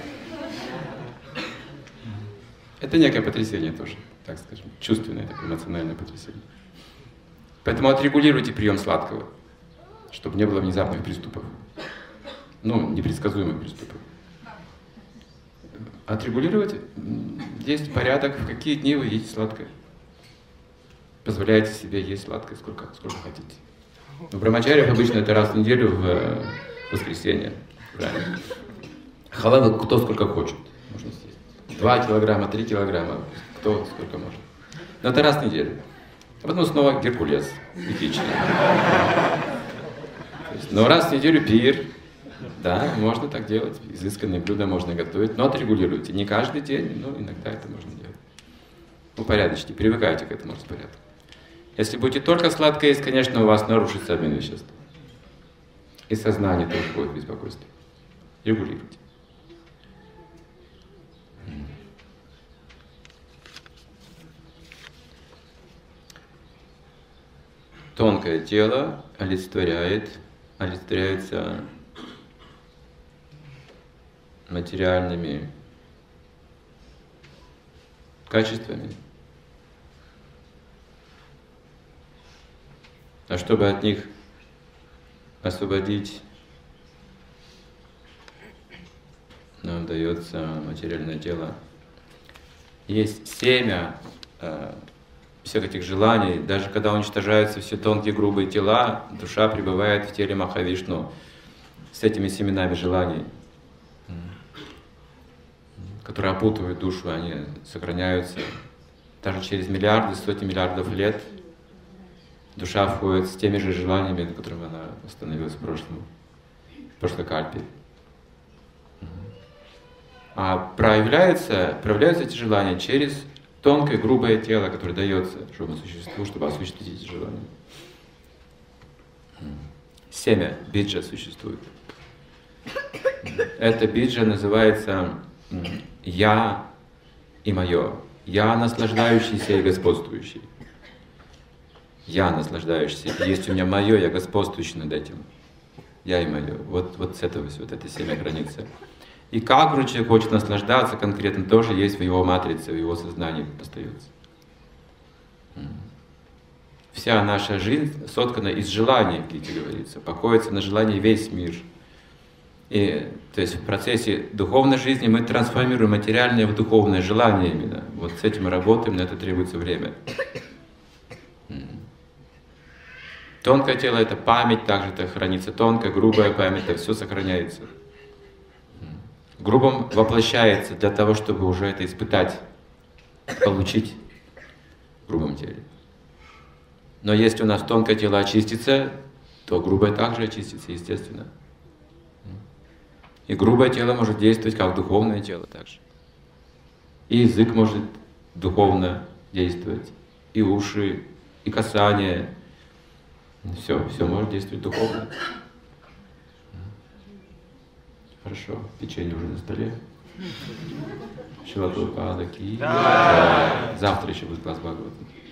Это некое потрясение тоже, так скажем, чувственное, такое эмоциональное потрясение. Поэтому отрегулируйте прием сладкого, чтобы не было внезапных приступов. Ну, непредсказуемых приступов. Отрегулировать, есть порядок, в какие дни вы едите сладкое. Позволяете себе есть сладкое сколько, сколько хотите. В брамачариях обычно это раз в неделю в воскресенье. Правильно. Халал кто сколько хочет, можно съесть. Два килограмма, три килограмма, кто сколько может. Но это раз в неделю. А потом снова Геркулес, эпичный. Но раз в неделю пир. Да, можно так делать. Изысканные блюда можно готовить, но отрегулируйте. Не каждый день, но иногда это можно делать. Упорядочьте, привыкайте к этому распорядку. Если будете только сладкое есть, конечно, у вас нарушится обмен веществ. И сознание тоже будет в беспокойстве. Регулируйте. тонкое тело олицетворяет, олицетворяется материальными качествами. А чтобы от них освободить, нам дается материальное тело. Есть семя э, всех этих желаний. Даже когда уничтожаются все тонкие грубые тела, душа пребывает в теле Махавишну с этими семенами желаний, которые опутывают душу, они сохраняются. Даже через миллиарды, сотни миллиардов лет душа входит с теми же желаниями, которыми она остановилась в прошлом, в прошлой кальпе. А проявляются, проявляются эти желания через тонкое, грубое тело, которое дается живому существу, чтобы осуществить эти желания. Семя, биджа существует. Это биджа называется «я» и «моё». «Я» наслаждающийся и господствующий. «Я» наслаждающийся. Есть у меня «моё», я господствующий над этим. «Я» и «моё». Вот, вот с этого все, вот это семя хранится. И как вроде человек хочет наслаждаться конкретно, тоже есть в его матрице, в его сознании остается. Вся наша жизнь соткана из желаний, как говорится, покоится на желании весь мир. И, то есть в процессе духовной жизни мы трансформируем материальное в духовное желание именно. Вот с этим мы работаем, на это требуется время. Тонкое тело — это память, также это хранится тонкая, грубая память, это все сохраняется. В грубом воплощается для того, чтобы уже это испытать, получить в грубом теле. Но если у нас тонкое тело очистится, то грубое также очистится, естественно. И грубое тело может действовать как духовное тело также. И язык может духовно действовать, и уши, и касание. Все, все может действовать духовно. Хорошо, печенье уже на столе. Шила Прабхупада ки. Завтра еще будет класс Бхагаватам.